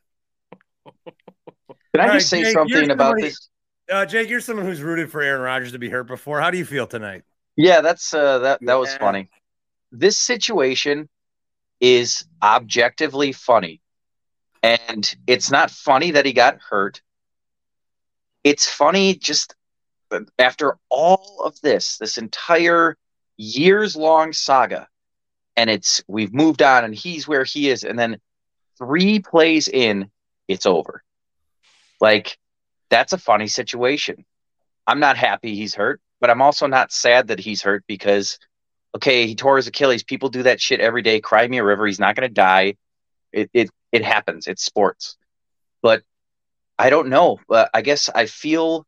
Speaker 8: Can I just say something about this?
Speaker 2: Jake, you're someone who's rooted for Aaron Rodgers to be hurt before. How do you feel tonight?
Speaker 8: Yeah, that was funny. This situation is objectively funny. And it's not funny that he got hurt. It's funny just after all of this entire years-long saga, and we've moved on, and he's where he is, and then 3 plays in, it's over. Like, that's a funny situation. I'm not happy he's hurt, but I'm also not sad that he's hurt because, okay, he tore his Achilles. People do that shit every day. Cry me a river. He's not going to die. It happens. It's sports. But I don't know. I guess I feel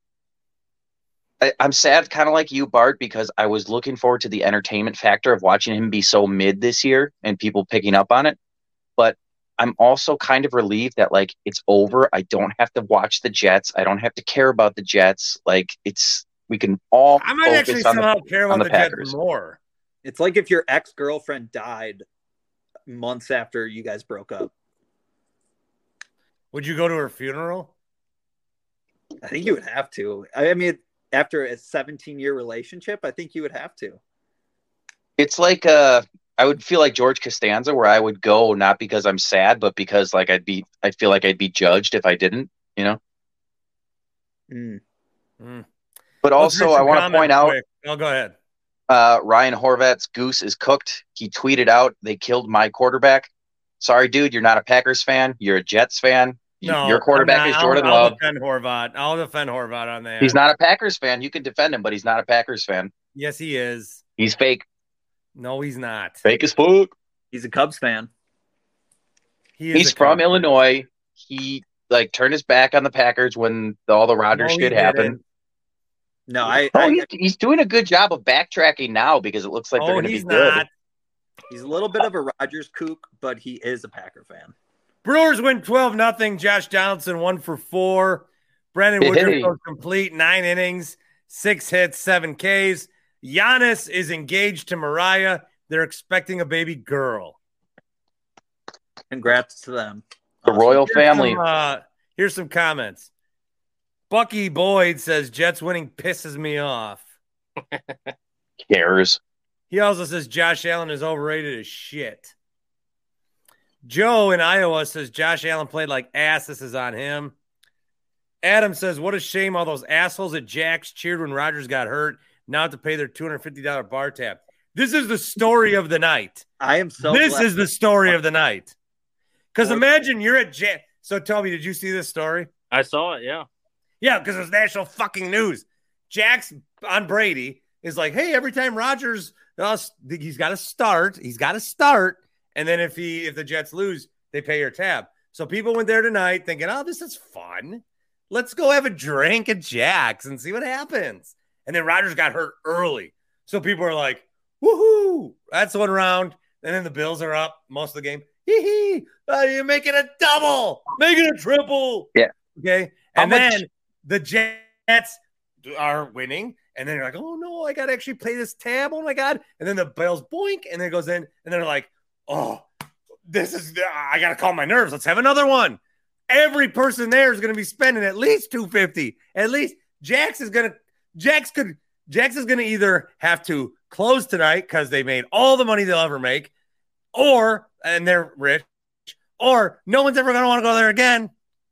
Speaker 8: I'm sad, kind of like you, Bart, because I was looking forward to the entertainment factor of watching him be so mid this year and people picking up on it. But I'm also kind of relieved that, like, it's over. I don't have to watch the Jets. I don't have to care about the Jets. Like, we can all
Speaker 2: I might actually somehow care about the Jets more.
Speaker 7: It's like if your ex-girlfriend died months after you guys broke up.
Speaker 2: Would you go to her funeral?
Speaker 7: I think you would have to. I mean, after a 17-year relationship, I think you would have to.
Speaker 8: It's like I would feel like George Costanza, where I would go not because I'm sad, but because like I feel like I'd be judged if I didn't, you know. But also, I want to point out.
Speaker 2: Oh, go ahead.
Speaker 8: Ryan Horvat's goose is cooked. He tweeted out, "They killed my quarterback." Sorry, dude, you're not a Packers fan. You're a Jets fan.
Speaker 2: No,
Speaker 8: your quarterback is Jordan Love.
Speaker 2: I'll defend Horvat on that.
Speaker 8: He's not a Packers fan. You can defend him, but he's not a Packers fan.
Speaker 2: Yes, he is.
Speaker 8: He's fake.
Speaker 2: No, he's not.
Speaker 8: Fake as fuck.
Speaker 7: He's a Cubs fan.
Speaker 8: He's from Illinois. He turned his back on the Packers when all the Rodgers shit happened.
Speaker 7: No,
Speaker 8: he's doing a good job of backtracking now because it looks like they're going to be good.
Speaker 7: He's a little bit of a Rodgers kook, but he is a Packer fan.
Speaker 2: Brewers win 12-0. Josh Donaldson 1 for 4. Brandon Woodruff goes complete 9 innings, 6 hits, 7 Ks. Giannis is engaged to Mariah. They're expecting a baby girl.
Speaker 7: Congrats to them.
Speaker 8: The royal family.
Speaker 2: Here's some comments. Bucky Boyd says, Jets winning pisses me off.
Speaker 8: Cares.
Speaker 2: He also says Josh Allen is overrated as shit. Joe in Iowa says Josh Allen played like ass. This is on him. Adam says, what a shame all those assholes at Jack's cheered when Rodgers got hurt. Now have to pay their $250 bar tab. This is the story of the night.
Speaker 7: I am so
Speaker 2: This
Speaker 7: glad.
Speaker 2: is the story of the night. Because imagine you're at So, Toby, did you see this story?
Speaker 9: I saw it, yeah.
Speaker 2: Yeah, because it was national fucking news. Jack's on Brady is like, hey, every time Rodgers, he's got to start. He's got to start. And then if the Jets lose, they pay your tab. So people went there tonight thinking, oh, this is fun. Let's go have a drink at Jack's and see what happens. And then Rodgers got hurt early. So people are like, woohoo, that's one round. And then the Bills are up most of the game. Hee-hee, you're making a double, making a triple.
Speaker 8: Yeah.
Speaker 2: Okay. And then the Jets are winning. And then you're like, oh, no, I got to actually play this tab. Oh, my God. And then the Bills boink, and then it goes in. And they're like, oh, I got to calm my nerves. Let's have another one. Every person there is going to be spending at least $250. At least Jax is going to either have to close tonight because they made all the money they'll ever make, and they're rich, or no one's ever going to want to go there again.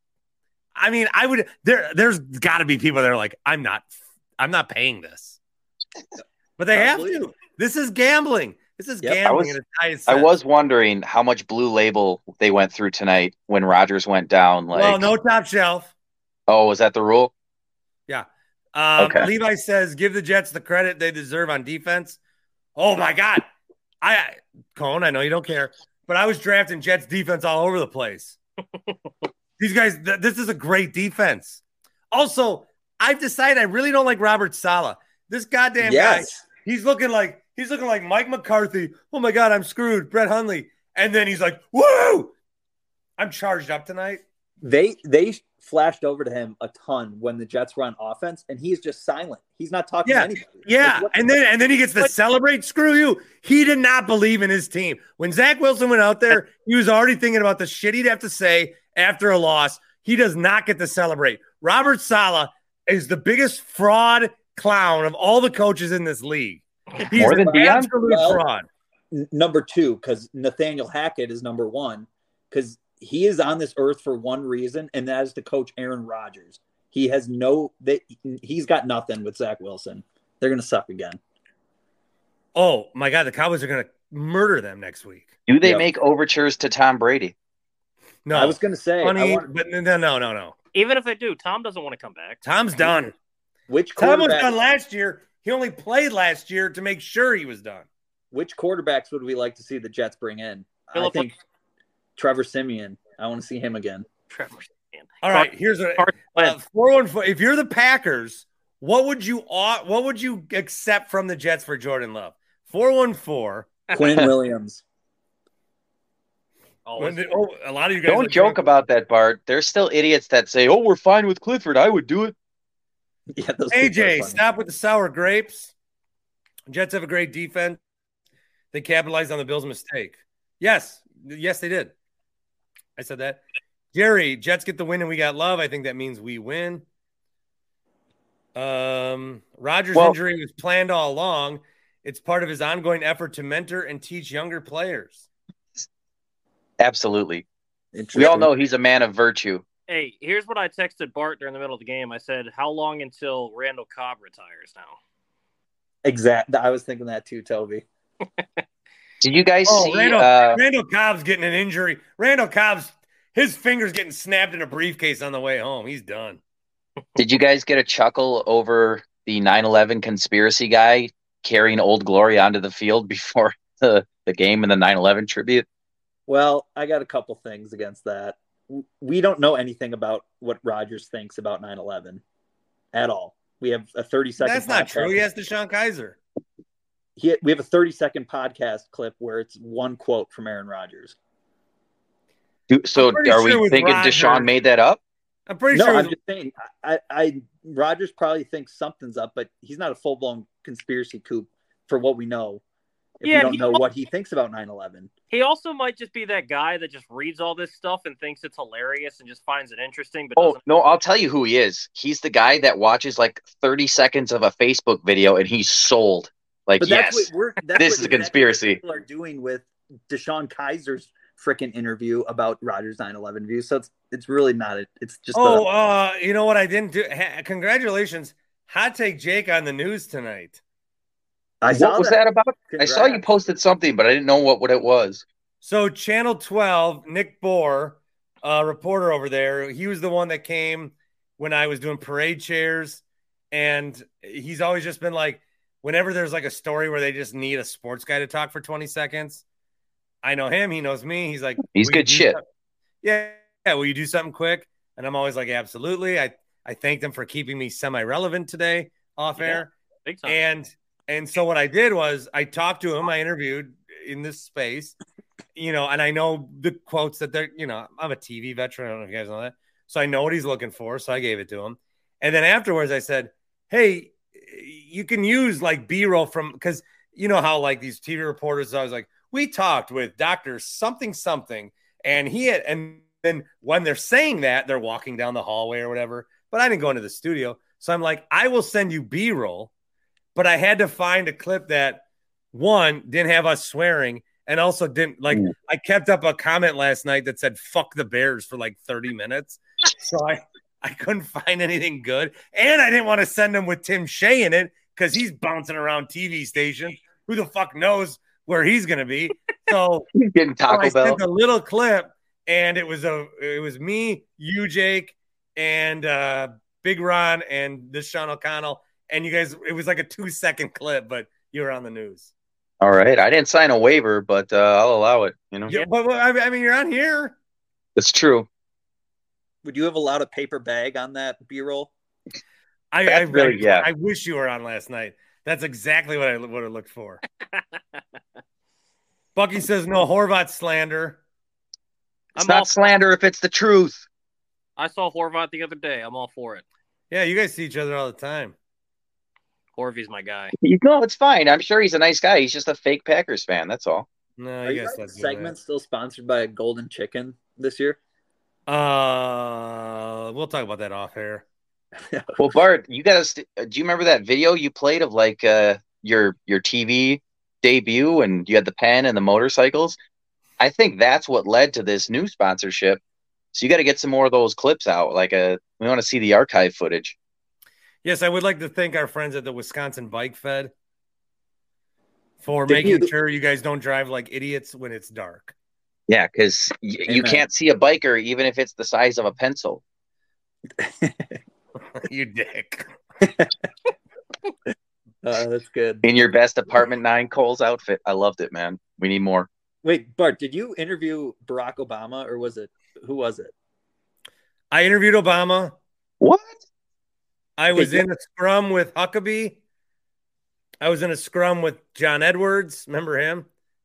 Speaker 2: I mean, there's got to be people that are like, I'm not paying this, but they have to. This is gambling. This is gambling.
Speaker 8: I was wondering how much Blue Label they went through tonight when Rodgers went down.
Speaker 2: Well, no top shelf.
Speaker 8: Oh, was that the rule?
Speaker 2: Yeah.
Speaker 8: Okay.
Speaker 2: Levi says, give the Jets the credit they deserve on defense. Oh, my God. Cone, I know you don't care, but I was drafting Jets defense all over the place. These guys, this is a great defense. Also, I've decided I really don't like Robert Saleh. This goddamn guy, he's looking like Mike McCarthy. Oh, my God, I'm screwed. Brett Hundley. And then he's like, woo! I'm charged up tonight.
Speaker 7: They flashed over to him a ton when the Jets were on offense, and he's just silent. He's not talking to anybody.
Speaker 2: Yeah, and then he gets to celebrate. Screw you. He did not believe in his team. When Zach Wilson went out there, he was already thinking about the shit he'd have to say after a loss. He does not get to celebrate. Robert Saleh is the biggest fraud clown of all the coaches in this league. He's
Speaker 8: More than
Speaker 2: an
Speaker 8: Deion?
Speaker 2: absolute fraud.
Speaker 7: Number two, because Nathaniel Hackett is number one, because he is on this earth for one reason, and that is to coach Aaron Rodgers. He's got nothing with Zach Wilson. They're going to suck again.
Speaker 2: Oh, my God. The Cowboys are going to murder them next week.
Speaker 8: Do they make overtures to Tom Brady?
Speaker 2: No.
Speaker 7: I was going to say.
Speaker 2: But no.
Speaker 9: Even if they do, Tom doesn't want to come back.
Speaker 2: Tom's done. Tom was done last year. He only played last year to make sure he was done.
Speaker 7: Which quarterbacks would we like to see the Jets bring in? I think Trevor Siemian. I want to see him again.
Speaker 9: Trevor Siemian.
Speaker 2: All right, here's a 414. If you're the Packers, what would you accept from the Jets for Jordan Love? 414.
Speaker 7: Quinn Williams.
Speaker 2: A lot of you guys
Speaker 8: don't joke about that, Bart. There's still idiots that say, "Oh, we're fine with Clifford. I would do it."
Speaker 7: Yeah, those
Speaker 2: AJ, stop with the sour grapes. Jets have a great defense. They capitalized on the Bills' mistake. Yes, they did. I said that. Jerry, Jets get the win and we got Love. I think that means we win. Rodgers' injury was planned all along. It's part of his ongoing effort to mentor and teach younger players.
Speaker 8: Absolutely. We all know he's a man of virtue.
Speaker 9: Hey, here's what I texted Bart during the middle of the game. I said, how long until Randall Cobb retires now?
Speaker 7: Exactly. I was thinking that too, Toby.
Speaker 8: Did you guys see?
Speaker 2: Randall Cobb's getting an injury. Randall Cobb's his finger's getting snapped in a briefcase on the way home. He's done.
Speaker 8: Did you guys get a chuckle over the 9/11 conspiracy guy carrying Old Glory onto the field before the game in the 9/11 tribute?
Speaker 7: Well, I got a couple things against that. We don't know anything about what Rodgers thinks about 9/11 at all. We have a 30-second.
Speaker 2: That's not true. He asked Deshaun Kaiser.
Speaker 7: We have a 30-second podcast clip where it's one quote from Aaron Rodgers.
Speaker 8: So are we thinking Deshaun made that up?
Speaker 2: I'm pretty sure.
Speaker 7: I'm just saying. Rodgers probably thinks something's up, but he's not a full-blown conspiracy kook for what we know. We don't know what he thinks about 9/11.
Speaker 9: He also might just be that guy that just reads all this stuff and thinks it's hilarious and just finds it interesting. But
Speaker 8: no, I'll tell you who he is. He's the guy that watches like 30 seconds of a Facebook video and he's sold. Like, this is a conspiracy.
Speaker 7: People are doing with Deshaun Kaiser's freaking interview about Rodgers' 9/11 view. So it's really not. It's just.
Speaker 2: You know what I didn't do? Congratulations, Hot Take Jake on the news tonight.
Speaker 8: What was that about? Congrats. I saw you posted something, but I didn't know what it was.
Speaker 2: So Channel 12, Nick Bohr, reporter over there, he was the one that came when I was doing parade chairs. And he's always just been like, whenever there's like a story where they just need a sports guy to talk for 20 seconds, I know him, he knows me. He's like,
Speaker 8: he's good shit.
Speaker 2: Yeah. Will you do something quick? And I'm always like, absolutely. I thank them for keeping me semi-relevant today off air.
Speaker 9: Big time.
Speaker 2: And so what I did was I talked to him. I interviewed in this space, and I know the quotes that they're, I'm a TV veteran. I don't know if you guys know that. So I know what he's looking for. So I gave it to him. And then afterwards I said, hey, you can use like B-roll from, because you know how like these TV reporters, I was like, we talked with Dr. something, and then when they're saying that, they're walking down the hallway or whatever, but I didn't go into the studio. So I'm like, I will send you B-roll, but I had to find a clip that one didn't have us swearing and also didn't like, I kept up a comment last night that said, fuck the Bears for like 30 minutes. So I couldn't find anything good. And I didn't want to send him with Tim Shea in it because he's bouncing around TV stations. Who the fuck knows where he's going to be? So
Speaker 8: he's getting Taco Bell.
Speaker 2: I sent a little clip, and it was me, you, Jake, and Big Ron, and this Sean O'Connell. And you guys, it was like a 2-second clip, but you were on the news.
Speaker 8: All right. I didn't sign a waiver, but I'll allow it.
Speaker 2: Yeah, but I mean, you're on here.
Speaker 8: It's true.
Speaker 7: Would you have allowed a paper bag on that B-roll?
Speaker 2: I wish you were on last night. That's exactly what I would have looked for. Bucky says no Horvat slander.
Speaker 8: It's not slander if it's the truth.
Speaker 9: I saw Horvat the other day. I'm all for it.
Speaker 2: Yeah, you guys see each other all the time.
Speaker 9: Horvy's my guy.
Speaker 8: No, it's fine. I'm sure he's a nice guy. He's just a fake Packers fan. That's all.
Speaker 2: No,
Speaker 7: Are you guys segment still sponsored by Golden Chicken this year?
Speaker 2: We'll talk about that off air.
Speaker 8: Well, Bart, you got to. Do you remember that video you played of like your TV debut, and you had the pen and the motorcycles? I think that's what led to this new sponsorship. So you got to get some more of those clips out. Like we want to see the archive footage.
Speaker 2: Yes, I would like to thank our friends at the Wisconsin Bike Fed for making sure you guys don't drive like idiots when it's dark.
Speaker 8: Yeah, because you can't see a biker even if it's the size of a pencil.
Speaker 2: You dick.
Speaker 7: That's good.
Speaker 8: In your best Apartment 9 Kohl's outfit. I loved it, man. We need more.
Speaker 7: Wait, Bart, did you interview Barack Obama, or who was it?
Speaker 2: I interviewed Obama.
Speaker 8: What?
Speaker 2: I was in a scrum with Huckabee. I was in a scrum with John Edwards. Remember him?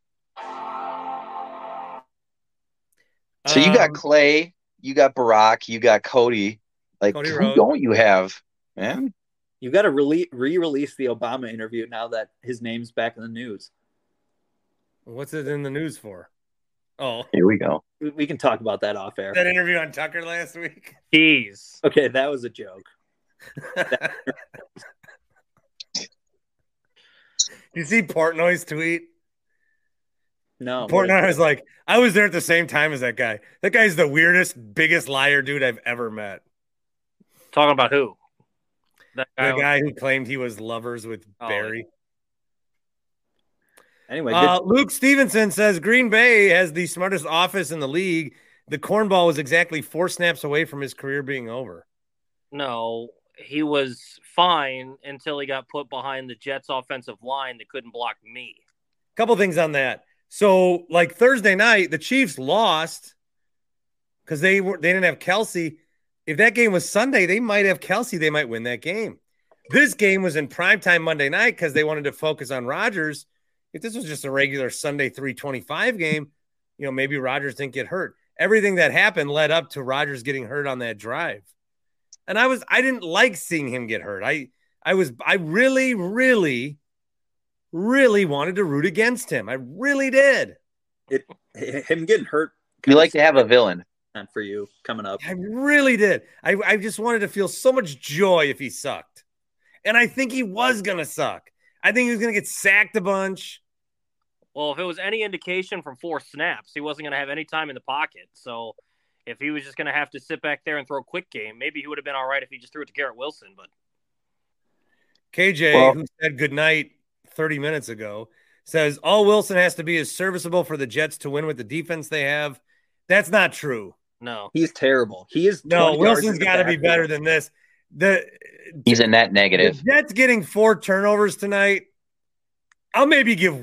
Speaker 8: So you got Clay, you got Barack, you got Cody. Like,
Speaker 2: Cody
Speaker 8: who
Speaker 2: Rhodes.
Speaker 8: don't you have, man?
Speaker 7: You got to re-release the Obama interview now that his name's back in the news.
Speaker 2: What's it in the news for? Oh,
Speaker 8: here we go.
Speaker 7: We can talk about that off air.
Speaker 2: That interview on Tucker last week.
Speaker 9: Jeez.
Speaker 7: Okay, that was a joke.
Speaker 2: You see Portnoy's tweet?
Speaker 7: No.
Speaker 2: Portnoy was like, I was there at the same time as that guy. That guy's the weirdest, biggest liar dude I've ever met.
Speaker 9: Talking about who?
Speaker 2: The guy who claimed he was lovers with Barry.
Speaker 7: Anyway,
Speaker 2: Luke Stevenson says Green Bay has the smartest offense in the league. The cornball was exactly 4 snaps away from his career being over.
Speaker 9: No, he was fine until he got put behind the Jets' offensive line that couldn't block me.
Speaker 2: Couple things on that. So, like Thursday night, the Chiefs lost because they didn't have Kelsey. If that game was Sunday, they might have Kelsey. They might win that game. This game was in primetime Monday night because they wanted to focus on Rodgers. If this was just a regular Sunday 3:25 game, maybe Rodgers didn't get hurt. Everything that happened led up to Rodgers getting hurt on that drive. And I didn't like seeing him get hurt. I really, really, really wanted to root against him. I really did.
Speaker 7: Him getting hurt.
Speaker 8: You like to have a villain.
Speaker 7: For you coming up.
Speaker 2: I really did. I just wanted to feel so much joy if he sucked. And I think he was going to suck. I think he was going to get sacked a bunch.
Speaker 9: Well, if it was any indication from 4 snaps, he wasn't going to have any time in the pocket. So if he was just going to have to sit back there and throw a quick game, maybe he would have been all right if he just threw it to Garrett Wilson. But
Speaker 2: KJ, who said good night 30 minutes ago, says all Wilson has to be is serviceable for the Jets to win with the defense they have. That's not true.
Speaker 9: No,
Speaker 7: He's terrible. He is
Speaker 2: no. Wilson's got to be better than this.
Speaker 8: He's a net negative.
Speaker 2: The Jets getting 4 turnovers tonight. I'll maybe give.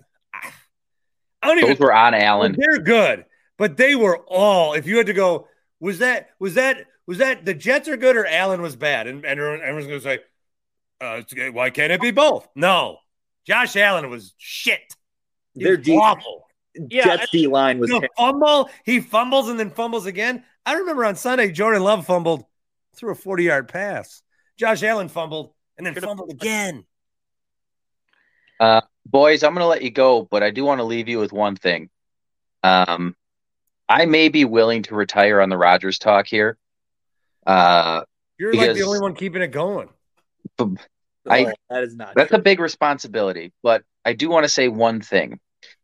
Speaker 8: Those were on Allen.
Speaker 2: They're good, but they were all. If you had to go, was that the Jets are good or Allen was bad? And everyone's going to say, why can't it be both? No, Josh Allen was shit.
Speaker 7: They're
Speaker 2: awful.
Speaker 7: Yeah, Jets D line was
Speaker 2: fumble. He fumbles and then fumbles again. I remember on Sunday, Jordan Love fumbled, threw a 40-yard pass. Josh Allen fumbled and then fumbled again.
Speaker 8: Boys, I'm going to let you go, but I do want to leave you with one thing. I may be willing to retire on the Rodgers talk here.
Speaker 2: You're like the only one keeping it going.
Speaker 7: That is not.
Speaker 8: That's
Speaker 7: true.
Speaker 8: a big responsibility, but I do want to say one thing.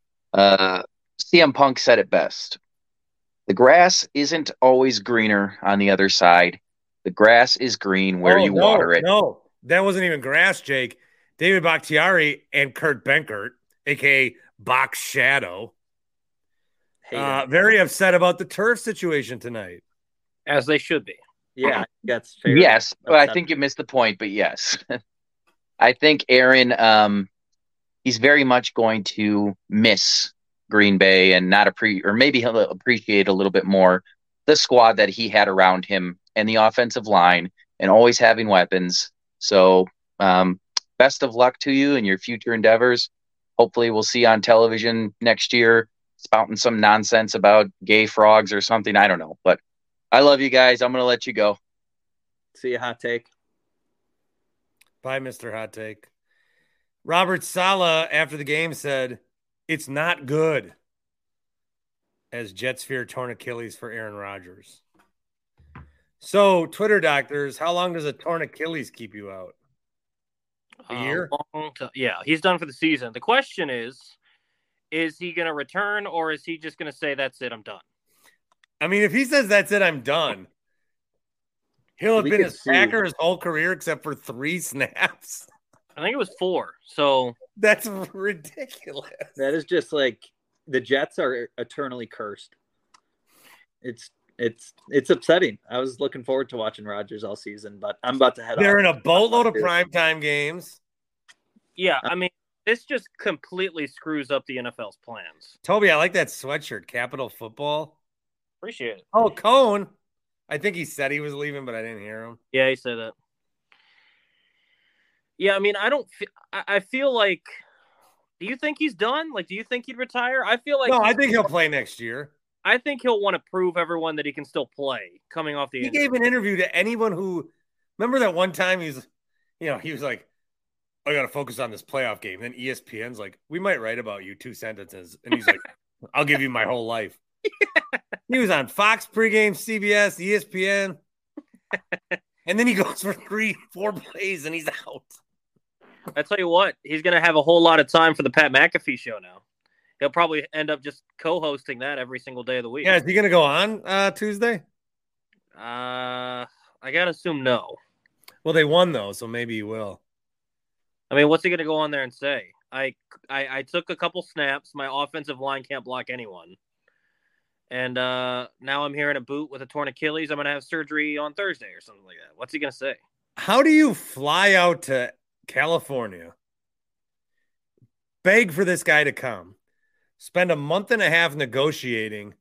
Speaker 8: CM Punk said it best. The grass isn't always greener on the other side. The grass is green where you water it.
Speaker 2: No, that wasn't even grass, Jake. David Bakhtiari and Kurt Benkert, a.k.a. Bach Shadow, very upset about the turf situation tonight.
Speaker 9: As they should be.
Speaker 7: Yeah, that's fair.
Speaker 8: Yes, but I think you missed the point, but yes. I think Aaron, he's very much going to miss Green Bay and or maybe he'll appreciate a little bit more the squad that he had around him and the offensive line and always having weapons. So, best of luck to you in your future endeavors. Hopefully we'll see you on television next year spouting some nonsense about gay frogs or something. I don't know, but I love you guys. I'm going to let you go.
Speaker 7: See you, Hot Take.
Speaker 2: Bye, Mr. Hot Take. Robert Saleh, after the game, said, "It's not good," as Jets fear torn Achilles for Aaron Rodgers. So, Twitter doctors, how long does a torn Achilles keep you out? A year?
Speaker 9: Yeah, he's done for the season. The question is he going to return or is he just going to say, that's it, I'm done?
Speaker 2: I mean, if he says, that's it, I'm done, he'll have been a Packer his whole career except for 3 snaps.
Speaker 9: I think it was 4. So
Speaker 2: that's ridiculous.
Speaker 7: That is just like the Jets are eternally cursed. It's upsetting. I was looking forward to watching Rodgers all season, but I'm about to head off.
Speaker 2: They're in a boatload of primetime games.
Speaker 9: Yeah, I mean, this just completely screws up the NFL's plans.
Speaker 2: Toby, I like that sweatshirt. Capital Football.
Speaker 9: Appreciate it.
Speaker 2: Oh, Cone. I think he said he was leaving, but I didn't hear him.
Speaker 9: Yeah, he said that. Yeah, I mean, I feel like, do you think he's done? Like, do you think he'd retire? I feel like.
Speaker 2: No, I think he'll play next year.
Speaker 9: I think he'll want to prove everyone that he can still play coming off the injury.
Speaker 2: He gave an interview to anyone who, remember that one time he was like, I got to focus on this playoff game. Then ESPN's like, we might write about you 2 sentences. And he's like, I'll give you my whole life. Yeah. He was on Fox pregame, CBS, ESPN. And then he goes for 3-4 plays and he's out.
Speaker 9: I tell you what, he's going to have a whole lot of time for the Pat McAfee show now. He'll probably end up just co-hosting that every single day of the week.
Speaker 2: Yeah, is he going to go on Tuesday?
Speaker 9: I got to assume no.
Speaker 2: Well, they won, though, so maybe he will.
Speaker 9: I mean, what's he going to go on there and say? I took a couple snaps. My offensive line can't block anyone. And now I'm here in a boot with a torn Achilles. I'm going to have surgery on Thursday or something like that. What's he going to say?
Speaker 2: How do you fly out to California, beg for this guy to come, spend a month and a half negotiating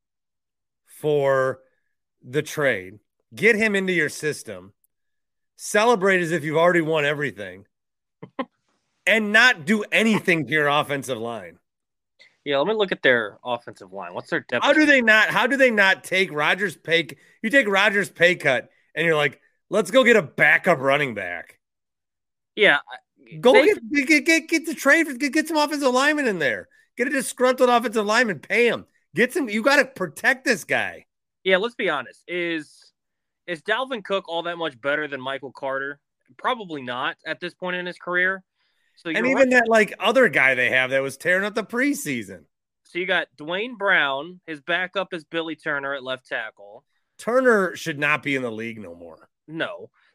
Speaker 2: for the trade, get him into your system, celebrate as if you've already won everything, and not do anything to your offensive line?
Speaker 9: Yeah, let me look at their offensive line. What's their depth?
Speaker 2: How do they not take Rodgers' pay? You take Rodgers' pay cut, and you're like, let's go get a backup running back.
Speaker 9: Yeah,
Speaker 2: go get the trade. Get some offensive linemen in there. Get a disgruntled offensive lineman. Pay him. Get some. You got to protect this guy.
Speaker 9: Yeah, let's be honest. Is Dalvin Cook all that much better than Michael Carter? Probably not at this point in his career. So
Speaker 2: and even that like other guy they have that was tearing up the preseason.
Speaker 9: So you got Dwayne Brown. His backup is Billy Turner at left tackle.
Speaker 2: Turner should not be in the league no more.
Speaker 9: No.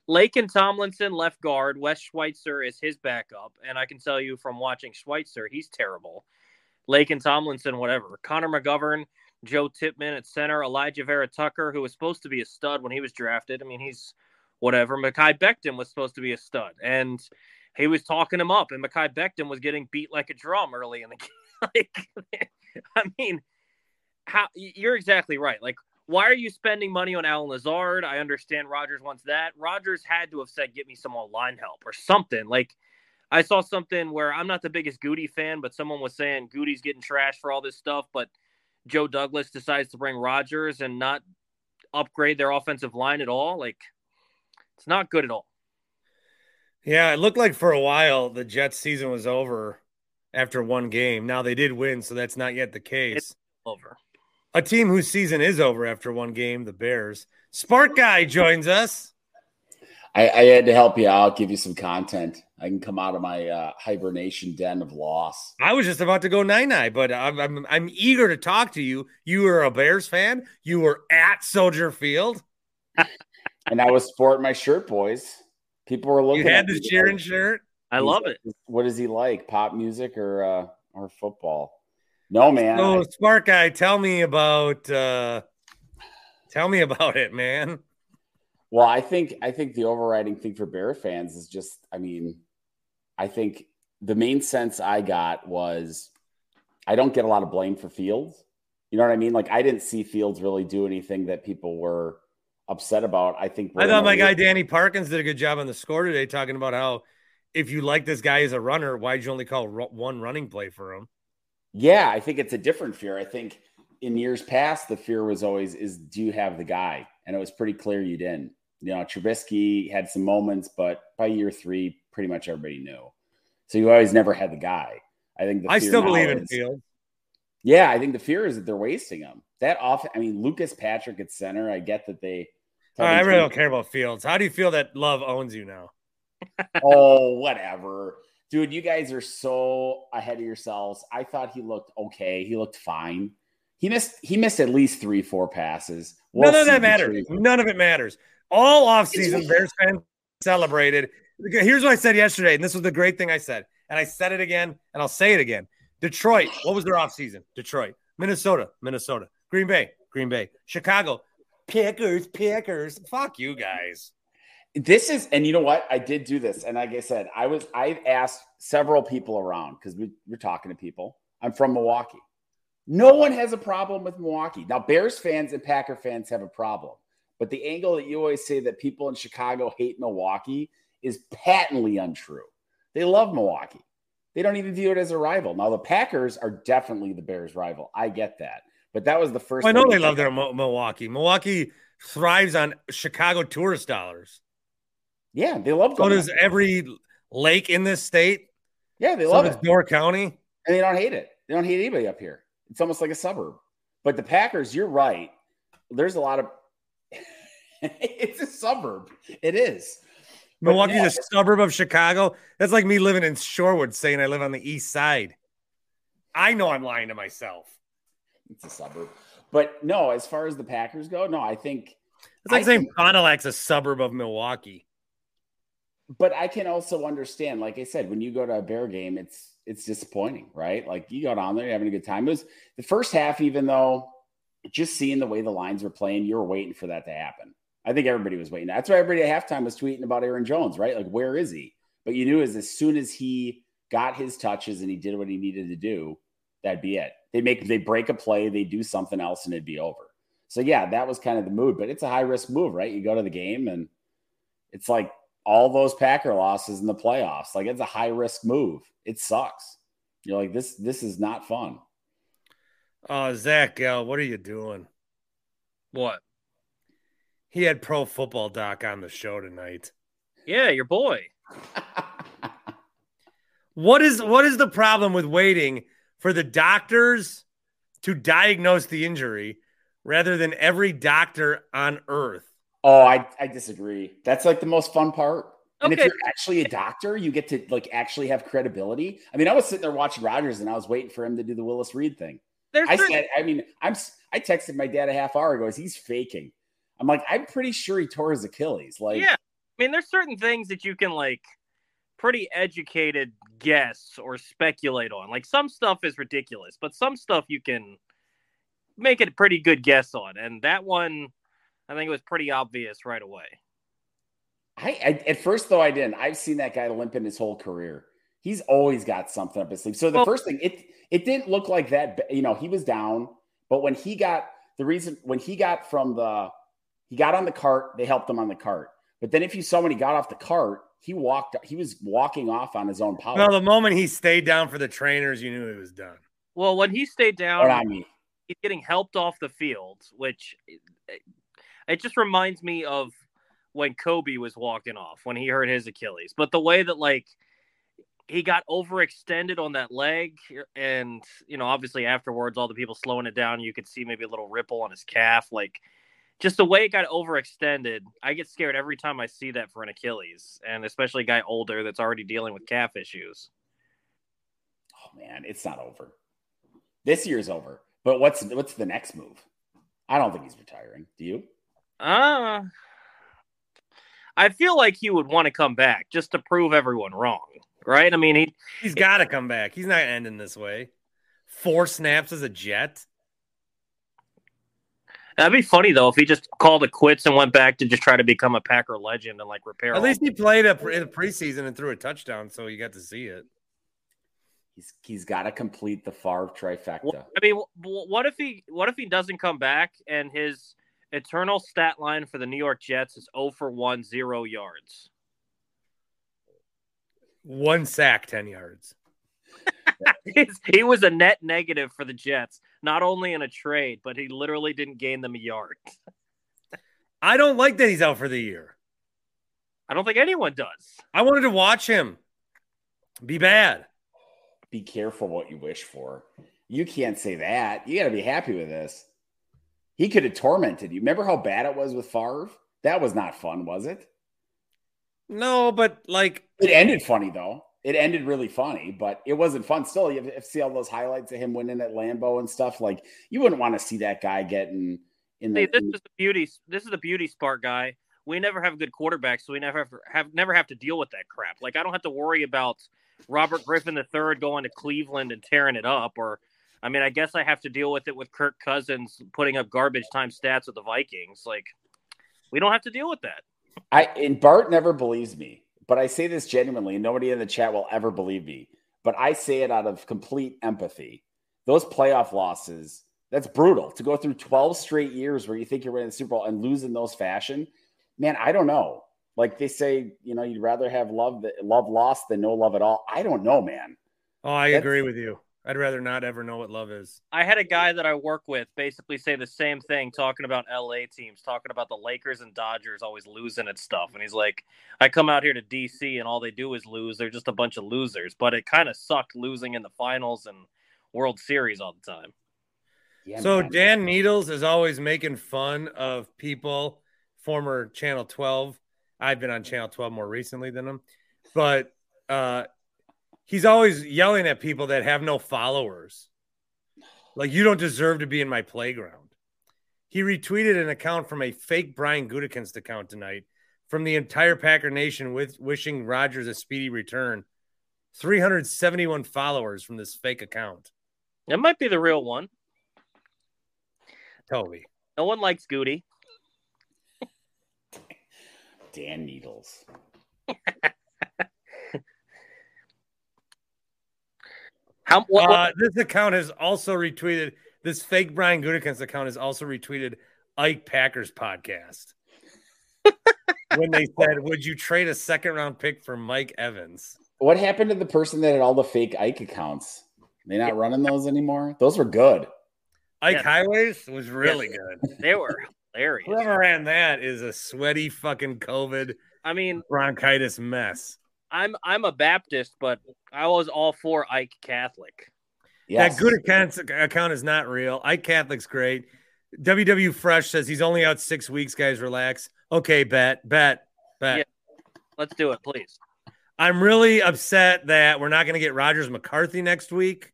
Speaker 9: Lakin Tomlinson, left guard. Wes Schweitzer is his backup. And I can tell you from watching Schweitzer, he's terrible. Lakin Tomlinson, whatever. Connor McGovern, Joe Tippmann at center. Elijah Vera Tucker, who was supposed to be a stud when he was drafted. I mean, he's whatever. Mekhi Becton was supposed to be a stud. And he was talking him up. And Mekhi Becton was getting beat like a drum early in the game. I mean, you're exactly right. Like, why are you spending money on Alan Lazard? I understand Rodgers wants that. Rodgers had to have said, get me some line help or something. Like, I saw something where I'm not the biggest Goody fan, but someone was saying Goody's getting trashed for all this stuff, but Joe Douglas decides to bring Rodgers and not upgrade their offensive line at all. Like, it's not good at all.
Speaker 2: Yeah, it looked like for a while the Jets season was over after one game. Now they did win, so that's not yet the case.
Speaker 9: It's over.
Speaker 2: A team whose season is over after one game, the Bears. Spark Guy joins us.
Speaker 10: I had to help you out, give you some content. I can come out of my hibernation den of loss.
Speaker 2: I was just about to go 9-9, but I'm eager to talk to you. You were a Bears fan. You were at Soldier Field.
Speaker 10: And I was sporting my shirt, boys. People were looking
Speaker 2: You had
Speaker 10: at
Speaker 2: the cheering shirt.
Speaker 9: I love it.
Speaker 10: What does he like? Pop music or football? No, man.
Speaker 2: So, Spark Guy, tell me about it, man.
Speaker 10: Well, I think the overriding thing for Bear fans is just, I think the main sense I got was I don't get a lot of blame for Fields. You know what I mean? Like, I didn't see Fields really do anything that people were upset about. I thought
Speaker 2: my guy Danny Parkins did a good job on the score today, talking about how if you like this guy as a runner, why'd you only call one running play for him?
Speaker 10: Yeah, I think it's a different fear. I think in years past, the fear was always, do you have the guy? And it was pretty clear you didn't. You know, Trubisky had some moments, but by year 3, pretty much everybody knew. So you always never had the guy. I think
Speaker 2: I still believe in Fields.
Speaker 10: Yeah, I think the fear is that they're wasting him. Lucas Patrick at center, I get that they.
Speaker 2: All right, I really don't care about Fields. How do you feel that Love owns you now?
Speaker 10: Oh, whatever. Dude, you guys are so ahead of yourselves. I thought he looked okay. He looked fine. He missed at least 3-4 passes.
Speaker 2: None of that matters. None of it matters. All offseason, Bears fans celebrated. Here's what I said yesterday, and this was the great thing I said. And I said it again, and I'll say it again. Detroit, what was their offseason? Detroit. Minnesota. Green Bay. Chicago. Pickers. Fuck you guys.
Speaker 10: This is, and you know what? I did do this. And like I said, I asked several people around because we're talking to people. I'm from Milwaukee. No one has a problem with Milwaukee. Now, Bears fans and Packer fans have a problem. But the angle that you always say that people in Chicago hate Milwaukee is patently untrue. They love Milwaukee. They don't even view it as a rival. Now, the Packers are definitely the Bears' rival. I get that. But that was the first.
Speaker 2: I know they love their Milwaukee. Milwaukee thrives on Chicago tourist dollars.
Speaker 10: Yeah, they love
Speaker 2: going. So does every lake in this state.
Speaker 10: Yeah, they love it.
Speaker 2: Door County.
Speaker 10: And they don't hate it. They don't hate anybody up here. It's almost like a suburb. But the Packers, you're right. There's a lot of – it's a suburb. It is.
Speaker 2: Milwaukee's a suburb of Chicago. That's like me living in Shorewood saying I live on the east side. I know I'm lying to myself.
Speaker 10: It's a suburb. But no, as far as the Packers go, no, I think
Speaker 2: – it's like saying Fond du Lac's a suburb of Milwaukee.
Speaker 10: But I can also understand, like I said, when you go to a Bear game, it's disappointing, right? Like you go down there, you're having a good time. It was the first half, even though just seeing the way the lines were playing, you were waiting for that to happen. I think everybody was waiting. That's why everybody at halftime was tweeting about Aaron Jones, right? Like, where is he? But you knew as soon as he got his touches and he did what he needed to do, that'd be it. They break a play, they do something else, and it'd be over. So yeah, that was kind of the mood. But it's a high risk move, right? You go to the game and it's like all those Packer losses in the playoffs. Like it's a high risk move. It sucks. You're like, this is not fun.
Speaker 2: Zach, what are you doing?
Speaker 9: What?
Speaker 2: He had Pro Football Doc on the show tonight.
Speaker 9: Yeah, your boy.
Speaker 2: What is the problem with waiting for the doctors to diagnose the injury rather than every doctor on earth?
Speaker 10: Oh, I disagree. That's like the most fun part. And
Speaker 9: Okay.
Speaker 10: if you're actually a doctor, you get to like actually have credibility. I mean, I was sitting there watching Rodgers and I was waiting for him to do the Willis Reed thing. I texted my dad a half hour ago. He's faking. I'm like, I'm pretty sure he tore his Achilles. Like,
Speaker 9: Yeah. I mean, there's certain things that you can pretty educated guess or speculate on. Like some stuff is ridiculous, but some stuff you can make it a pretty good guess on. And that one, I think it was pretty obvious right away.
Speaker 10: I at first though I didn't. I've seen that guy limping his whole career. He's always got something up his sleeve. So the first thing, it didn't look like that. He was down, but when he got on the cart, they helped him on the cart. But then if you saw when he got off the cart, he was walking off on his own power.
Speaker 2: Well, the moment he stayed down for the trainers, you knew he was done.
Speaker 9: Well, when he stayed down, he's getting helped off the field, which it just reminds me of when Kobe was walking off when he hurt his Achilles. But the way that he got overextended on that leg, and obviously afterwards, all the people slowing it down, you could see maybe a little ripple on his calf, just the way it got overextended. I get scared every time I see that for an Achilles, and especially a guy older that's already dealing with calf issues.
Speaker 10: Oh man, it's not over. This year's over. But what's the next move? I don't think he's retiring. Do you?
Speaker 9: I feel like he would want to come back just to prove everyone wrong, right? I mean,
Speaker 2: he's got to come back. He's not ending this way. 4 snaps as a Jet.
Speaker 9: That'd be funny, though, if he just called it quits and went back to just try to become a Packer legend and repair.
Speaker 2: At least he played in the preseason and threw a touchdown, so you got to see it.
Speaker 10: He's got to complete the Favre trifecta.
Speaker 9: Well, I mean, what if he doesn't come back and his eternal stat line for the New York Jets is 0 for 1, 0 yards?
Speaker 2: 1 sack, 10 yards.
Speaker 9: He was a net negative for the Jets, not only in a trade, but he literally didn't gain them a yard.
Speaker 2: I don't like that he's out for the year.
Speaker 9: I don't think anyone does.
Speaker 2: I wanted to watch him be bad.
Speaker 10: Be careful what you wish for. You can't say that. You got to be happy with this. He could have tormented you. Remember how bad it was with Favre? That was not fun, was it?
Speaker 2: No, but
Speaker 10: it ended funny though. It ended really funny, but it wasn't fun. Still, you have to see all those highlights of him winning at Lambeau and stuff. You wouldn't want to see that guy getting in the.
Speaker 9: This is the beauty. This is the beauty sport guy. We never have good quarterbacks, so we never have to deal with that crap. I don't have to worry about Robert Griffin III going to Cleveland and tearing it up, I guess I have to deal with it with Kirk Cousins putting up garbage time stats with the Vikings. We don't have to deal with that.
Speaker 10: And Bart never believes me. But I say this genuinely, and nobody in the chat will ever believe me. But I say it out of complete empathy. Those playoff losses, that's brutal. To go through 12 straight years where you think you're winning the Super Bowl and lose in those fashion, man, I don't know. They say, you'd rather have love lost than no love at all. I don't know, man.
Speaker 2: Oh, I agree with you. I'd rather not ever know what love is.
Speaker 9: I had a guy that I work with basically say the same thing, talking about LA teams, talking about the Lakers and Dodgers always losing at stuff. And he's like, I come out here to DC and all they do is lose. They're just a bunch of losers. But it kind of sucked losing in the finals and World Series all the time.
Speaker 2: Yeah, so man. Dan Needles is always making fun of people, former Channel 12. I've been on Channel 12 more recently than him. But he's always yelling at people that have no followers. You don't deserve to be in my playground. He retweeted an account from a fake Brian Gutekunst account tonight from the entire Packer Nation wishing Rodgers a speedy return. 371 followers from this fake account.
Speaker 9: It might be the real one.
Speaker 2: Toby.
Speaker 9: No one likes Goody.
Speaker 10: Dan Needles.
Speaker 2: This account has also retweeted, this fake Brian Gutekunst account has also retweeted Ike Packers podcast. When they said, would you trade a second-round pick for Mike Evans?
Speaker 10: What happened to the person that had all the fake Ike accounts? They're not running those anymore? Those were good.
Speaker 2: Ike Highways was really good.
Speaker 9: They were hilarious.
Speaker 2: Whoever ran that is a sweaty fucking COVID bronchitis mess.
Speaker 9: I'm a Baptist, but I was all for Ike Catholic.
Speaker 2: Yes. That Gutekunst account is not real. Ike Catholic's great. WW Fresh says he's only out 6 weeks, guys. Relax. Okay, bet. Yeah,
Speaker 9: let's do it, please.
Speaker 2: I'm really upset that we're not going to get Rogers McCarthy next week.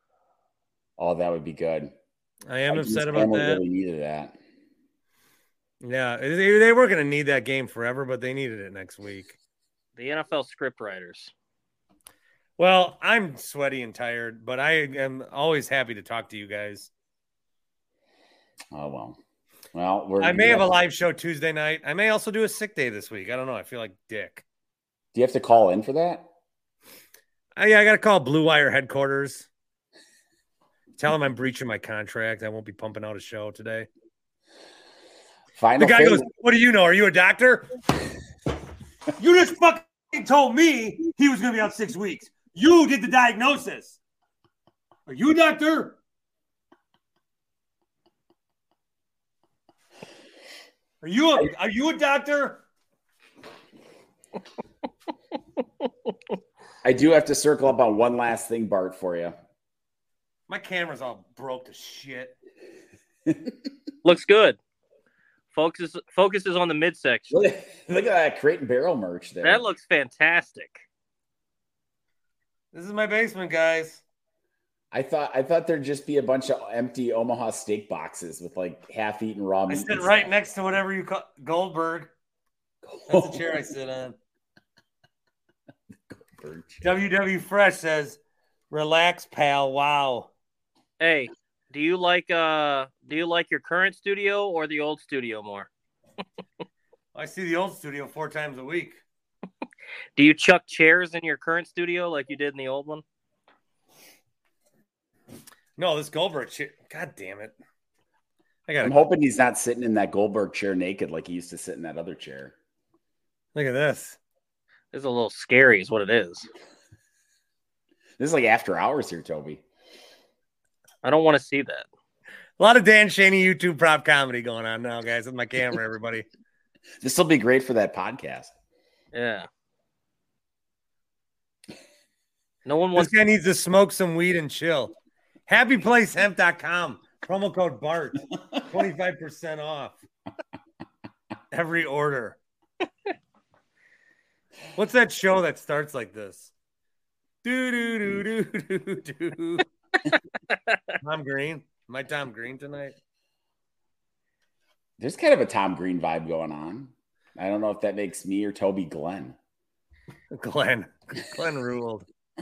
Speaker 10: Oh, that would be good.
Speaker 2: I am upset about that.
Speaker 10: Really needed that.
Speaker 2: Yeah, they were going to need that game forever, but they needed it next week.
Speaker 9: The NFL script writers.
Speaker 2: Well, I'm sweaty and tired, but I am always happy to talk to you guys.
Speaker 10: Oh, well.
Speaker 2: I may have a live show Tuesday night. I may also do a sick day this week. I don't know. I feel like dick.
Speaker 10: Do you have to call in for that?
Speaker 2: Yeah, I got to call Blue Wire headquarters. Tell them I'm breaching my contract. I won't be pumping out a show today. The guy goes, "What do you know? Are you a doctor?" You just fucking told me he was going to be out 6 weeks. You did the diagnosis. Are you a doctor? Are you a doctor?
Speaker 10: I do have to circle up on one last thing, Bart, for you.
Speaker 2: My camera's all broke to shit.
Speaker 9: Looks good. Focuses on the midsection.
Speaker 10: Look at that Crate and Barrel merch there.
Speaker 9: That looks fantastic.
Speaker 2: This is my basement, guys.
Speaker 10: I thought there'd just be a bunch of empty Omaha steak boxes with like half-eaten raw meat.
Speaker 2: I sit right next to whatever you call Goldberg. That's the chair I sit on. WW Fresh says, "Relax, pal. Wow."
Speaker 9: Hey, do you like your current studio or the old studio more?
Speaker 2: I see the old studio 4 times a week.
Speaker 9: Do you chuck chairs in your current studio like you did in the old one?
Speaker 2: No, this Goldberg chair. God damn it.
Speaker 10: I'm hoping he's not sitting in that Goldberg chair naked like he used to sit in that other chair.
Speaker 2: Look at this.
Speaker 9: It's a little scary is what it is.
Speaker 10: This is like after hours here, Toby.
Speaker 9: I don't want to see that.
Speaker 2: A lot of Dan Shaney YouTube prop comedy going on now, guys, with my camera, everybody.
Speaker 10: This will be great for that podcast.
Speaker 9: Yeah. No one wants.
Speaker 2: This guy needs to smoke some weed and chill. HappyPlaceHemp.com. Promo code BART. 25% off. Every order. What's that show that starts like this? Do do do do do do. Tom Green. Am I Tom Green tonight?
Speaker 10: There's kind of a Tom Green vibe going on. I don't know if that makes me or Toby Glenn.
Speaker 2: Glenn ruled.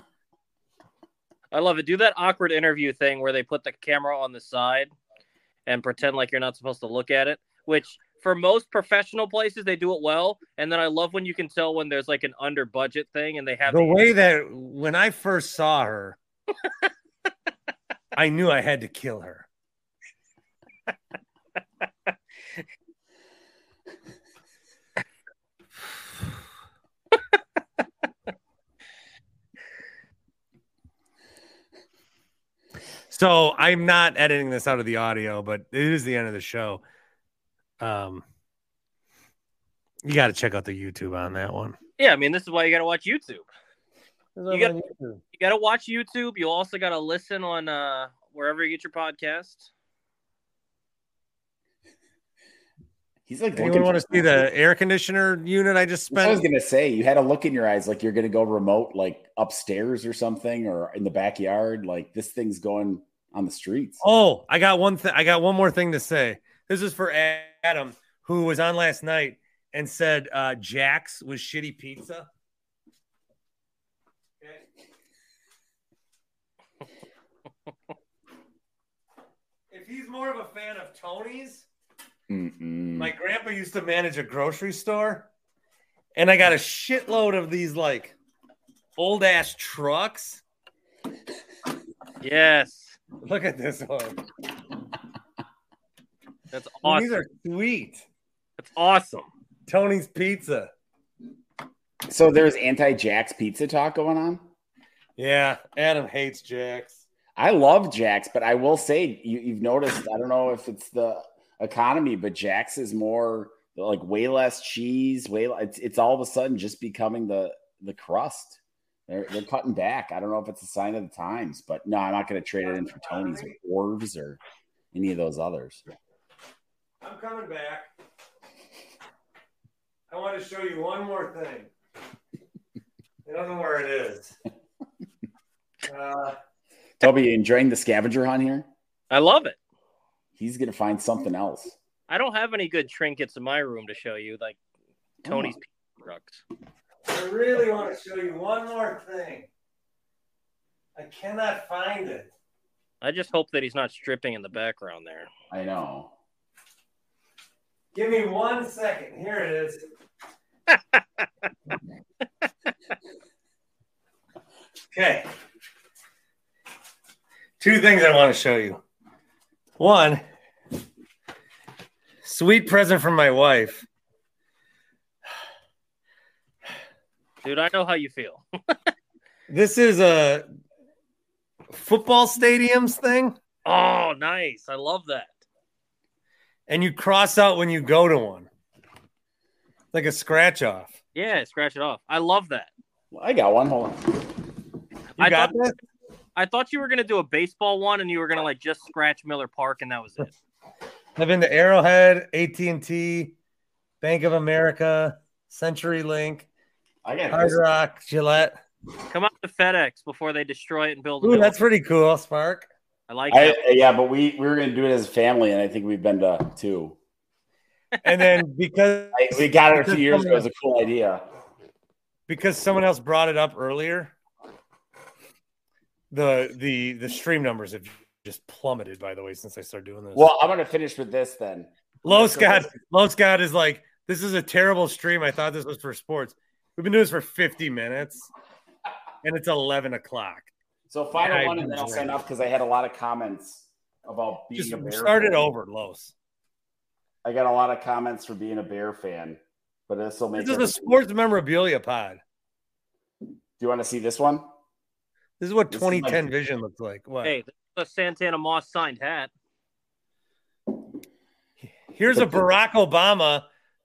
Speaker 9: I love it. Do that awkward interview thing where they put the camera on the side and pretend like you're not supposed to look at it, which for most professional places, they do it well. And then I love when you can tell when there's like an under budget thing and they have
Speaker 2: the way that when I first saw her, I knew I had to kill her. So I'm not editing this out of the audio, but it is the end of the show. You got to check out the YouTube on that one.
Speaker 9: Yeah, I mean, this is why you got to watch YouTube. You got to watch YouTube. You also got to listen on wherever you get your podcasts.
Speaker 10: He's like,
Speaker 2: anyone want to see the air conditioner unit I just spent?
Speaker 10: I was gonna say you had a look in your eyes like you're gonna go remote, like upstairs or something, or in the backyard. Like this thing's going on the streets.
Speaker 2: Oh, I got one thing. I got one more thing to say. This is for Adam, who was on last night and said Jack's was shitty pizza. Okay. If he's more of a fan of Tony's. My grandpa used to manage a grocery store, and I got a shitload of these like old ass trucks.
Speaker 9: Yes.
Speaker 2: Look at this one.
Speaker 9: That's awesome.
Speaker 2: These are sweet.
Speaker 9: That's awesome.
Speaker 2: Tony's Pizza.
Speaker 10: So there's anti-Jack's pizza talk going on?
Speaker 2: Yeah, Adam hates Jack's.
Speaker 10: I love Jack's, but I will say you've noticed, I don't know if it's the economy, but Jack's is more like way less cheese. It's all of a sudden just becoming the crust. They're cutting back. I don't know if it's a sign of the times, but no, I'm not going to trade it in for Tony's or Orv's or any of those others.
Speaker 2: I'm coming back. I want to show you one more thing. I don't know where it is.
Speaker 10: Toby, you enjoying the scavenger hunt here?
Speaker 9: I love it.
Speaker 10: He's going to find something else.
Speaker 9: I don't have any good trinkets in my room to show you, like Tony's trucks.
Speaker 2: I really want to show you one more thing. I cannot find it.
Speaker 9: I just hope that he's not stripping in the background there.
Speaker 10: I know.
Speaker 2: Give me 1 second. Here it is. Okay. 2 things I want to show you. 1, sweet present from my wife.
Speaker 9: Dude, I know how you feel.
Speaker 2: This is a football stadiums thing.
Speaker 9: Oh, nice. I love that.
Speaker 2: And you cross out when you go to one. Like a scratch off.
Speaker 9: Yeah, scratch it off. I love that.
Speaker 10: Well, I got one. Hold on.
Speaker 9: I thought you were going to do a baseball one and you were going to like just scratch Miller Park and that was it.
Speaker 2: I've been to Arrowhead, AT&T, Bank of America, CenturyLink, Hard Rock, Gillette.
Speaker 9: Come out to FedEx before they destroy it and build a
Speaker 2: Ooh, that's pretty cool, Spark.
Speaker 9: I like it.
Speaker 10: Yeah, but we were going to do it as a family, and I think we've been to 2.
Speaker 2: And then because
Speaker 10: we got it a few years ago, it was a cool idea.
Speaker 2: Because someone else brought it up earlier, the stream numbers have just plummeted, by the way, since I started doing this.
Speaker 10: Well, I'm going to finish with this then.
Speaker 2: Low Scott is like, this is a terrible stream. I thought this was for sports. We've been doing this for 50 minutes, and it's 11 o'clock.
Speaker 10: So final one, and then I'll sign off because I had a lot of comments about being a Bear
Speaker 2: start
Speaker 10: fan.
Speaker 2: It over, Los.
Speaker 10: I got a lot of comments for being a Bear fan, but this will make.
Speaker 2: This is a sports memorabilia pod.
Speaker 10: Do you want to see this one?
Speaker 2: This is what 2010 vision looks like. What?
Speaker 9: Hey, the Santana Moss signed hat.
Speaker 2: Here's a Barack Obama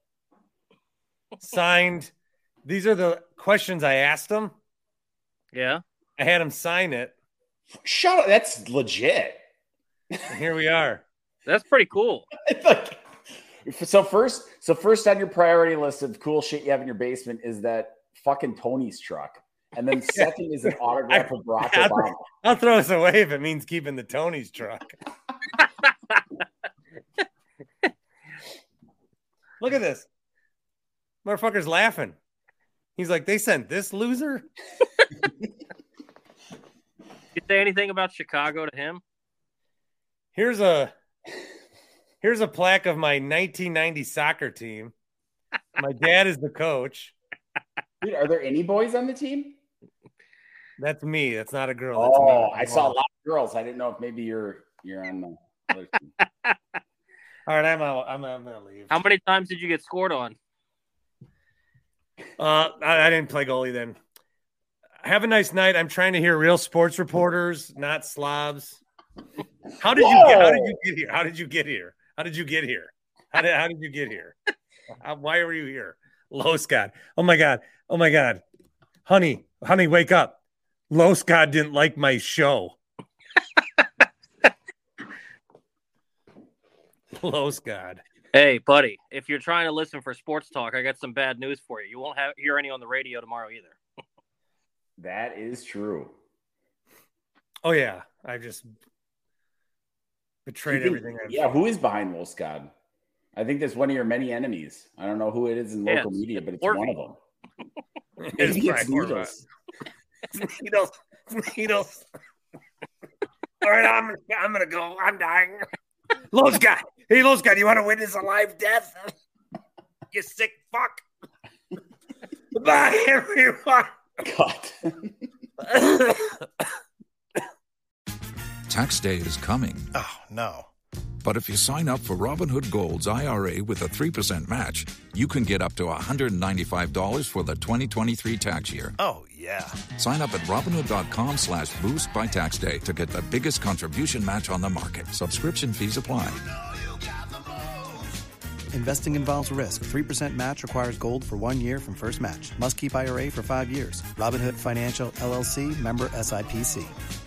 Speaker 2: signed. These are the questions I asked him.
Speaker 9: Yeah.
Speaker 2: I had him sign it.
Speaker 10: Shut up. That's legit.
Speaker 2: And here we are.
Speaker 9: That's pretty cool.
Speaker 10: So first on your priority list of cool shit you have in your basement is that fucking Tony's truck. And then second is an autograph of Barack Obama.
Speaker 2: I'll throw this away if it means keeping the Tony's truck. Look at this. Motherfucker's laughing. He's like, they sent this loser?
Speaker 9: You say anything about Chicago to him?
Speaker 2: Here's a plaque of my 1990 soccer team. My dad is the coach.
Speaker 10: Dude, are there any boys on the team?
Speaker 2: That's me. That's not a girl. That's
Speaker 10: me.
Speaker 2: I
Speaker 10: saw a lot of girls. I didn't know if maybe you're on the other team.
Speaker 2: All right, I'm out. I'm gonna leave.
Speaker 9: How many times did you get scored on?
Speaker 2: I didn't play goalie then. Have a nice night. I'm trying to hear real sports reporters, not slobs. How did you get here? How did you get here? How did you get here? How did you get here? Why were you here? Low Scott. Oh my God. Honey, wake up. Low Scott didn't like my show. Low Scott.
Speaker 9: Hey, buddy, if you're trying to listen for sports talk, I got some bad news for you. You won't hear any on the radio tomorrow either.
Speaker 10: That is true.
Speaker 2: Oh, yeah. I just betrayed everything.
Speaker 10: Who is behind Low Scott? I think that's one of your many enemies. I don't know who it is in local media, but it's one of them. Maybe it's Needles.
Speaker 2: Needles. All right, I'm gonna go. I'm dying. Low Scott. Hey, Low Scott, you want to witness a live death? You sick fuck. Bye, everyone.
Speaker 10: God.
Speaker 11: Tax day is coming.
Speaker 12: Oh, no.
Speaker 11: But if you sign up for Robinhood Gold's IRA with a 3% match, you can get up to $195 for the 2023 tax year.
Speaker 12: Oh, yeah.
Speaker 11: Sign up at Robinhood.com/boost by tax day to get the biggest contribution match on the market. Subscription fees apply.
Speaker 13: Investing involves risk. 3% match requires gold for 1 year from first match. Must keep IRA for 5 years. Robinhood Financial, LLC, member SIPC.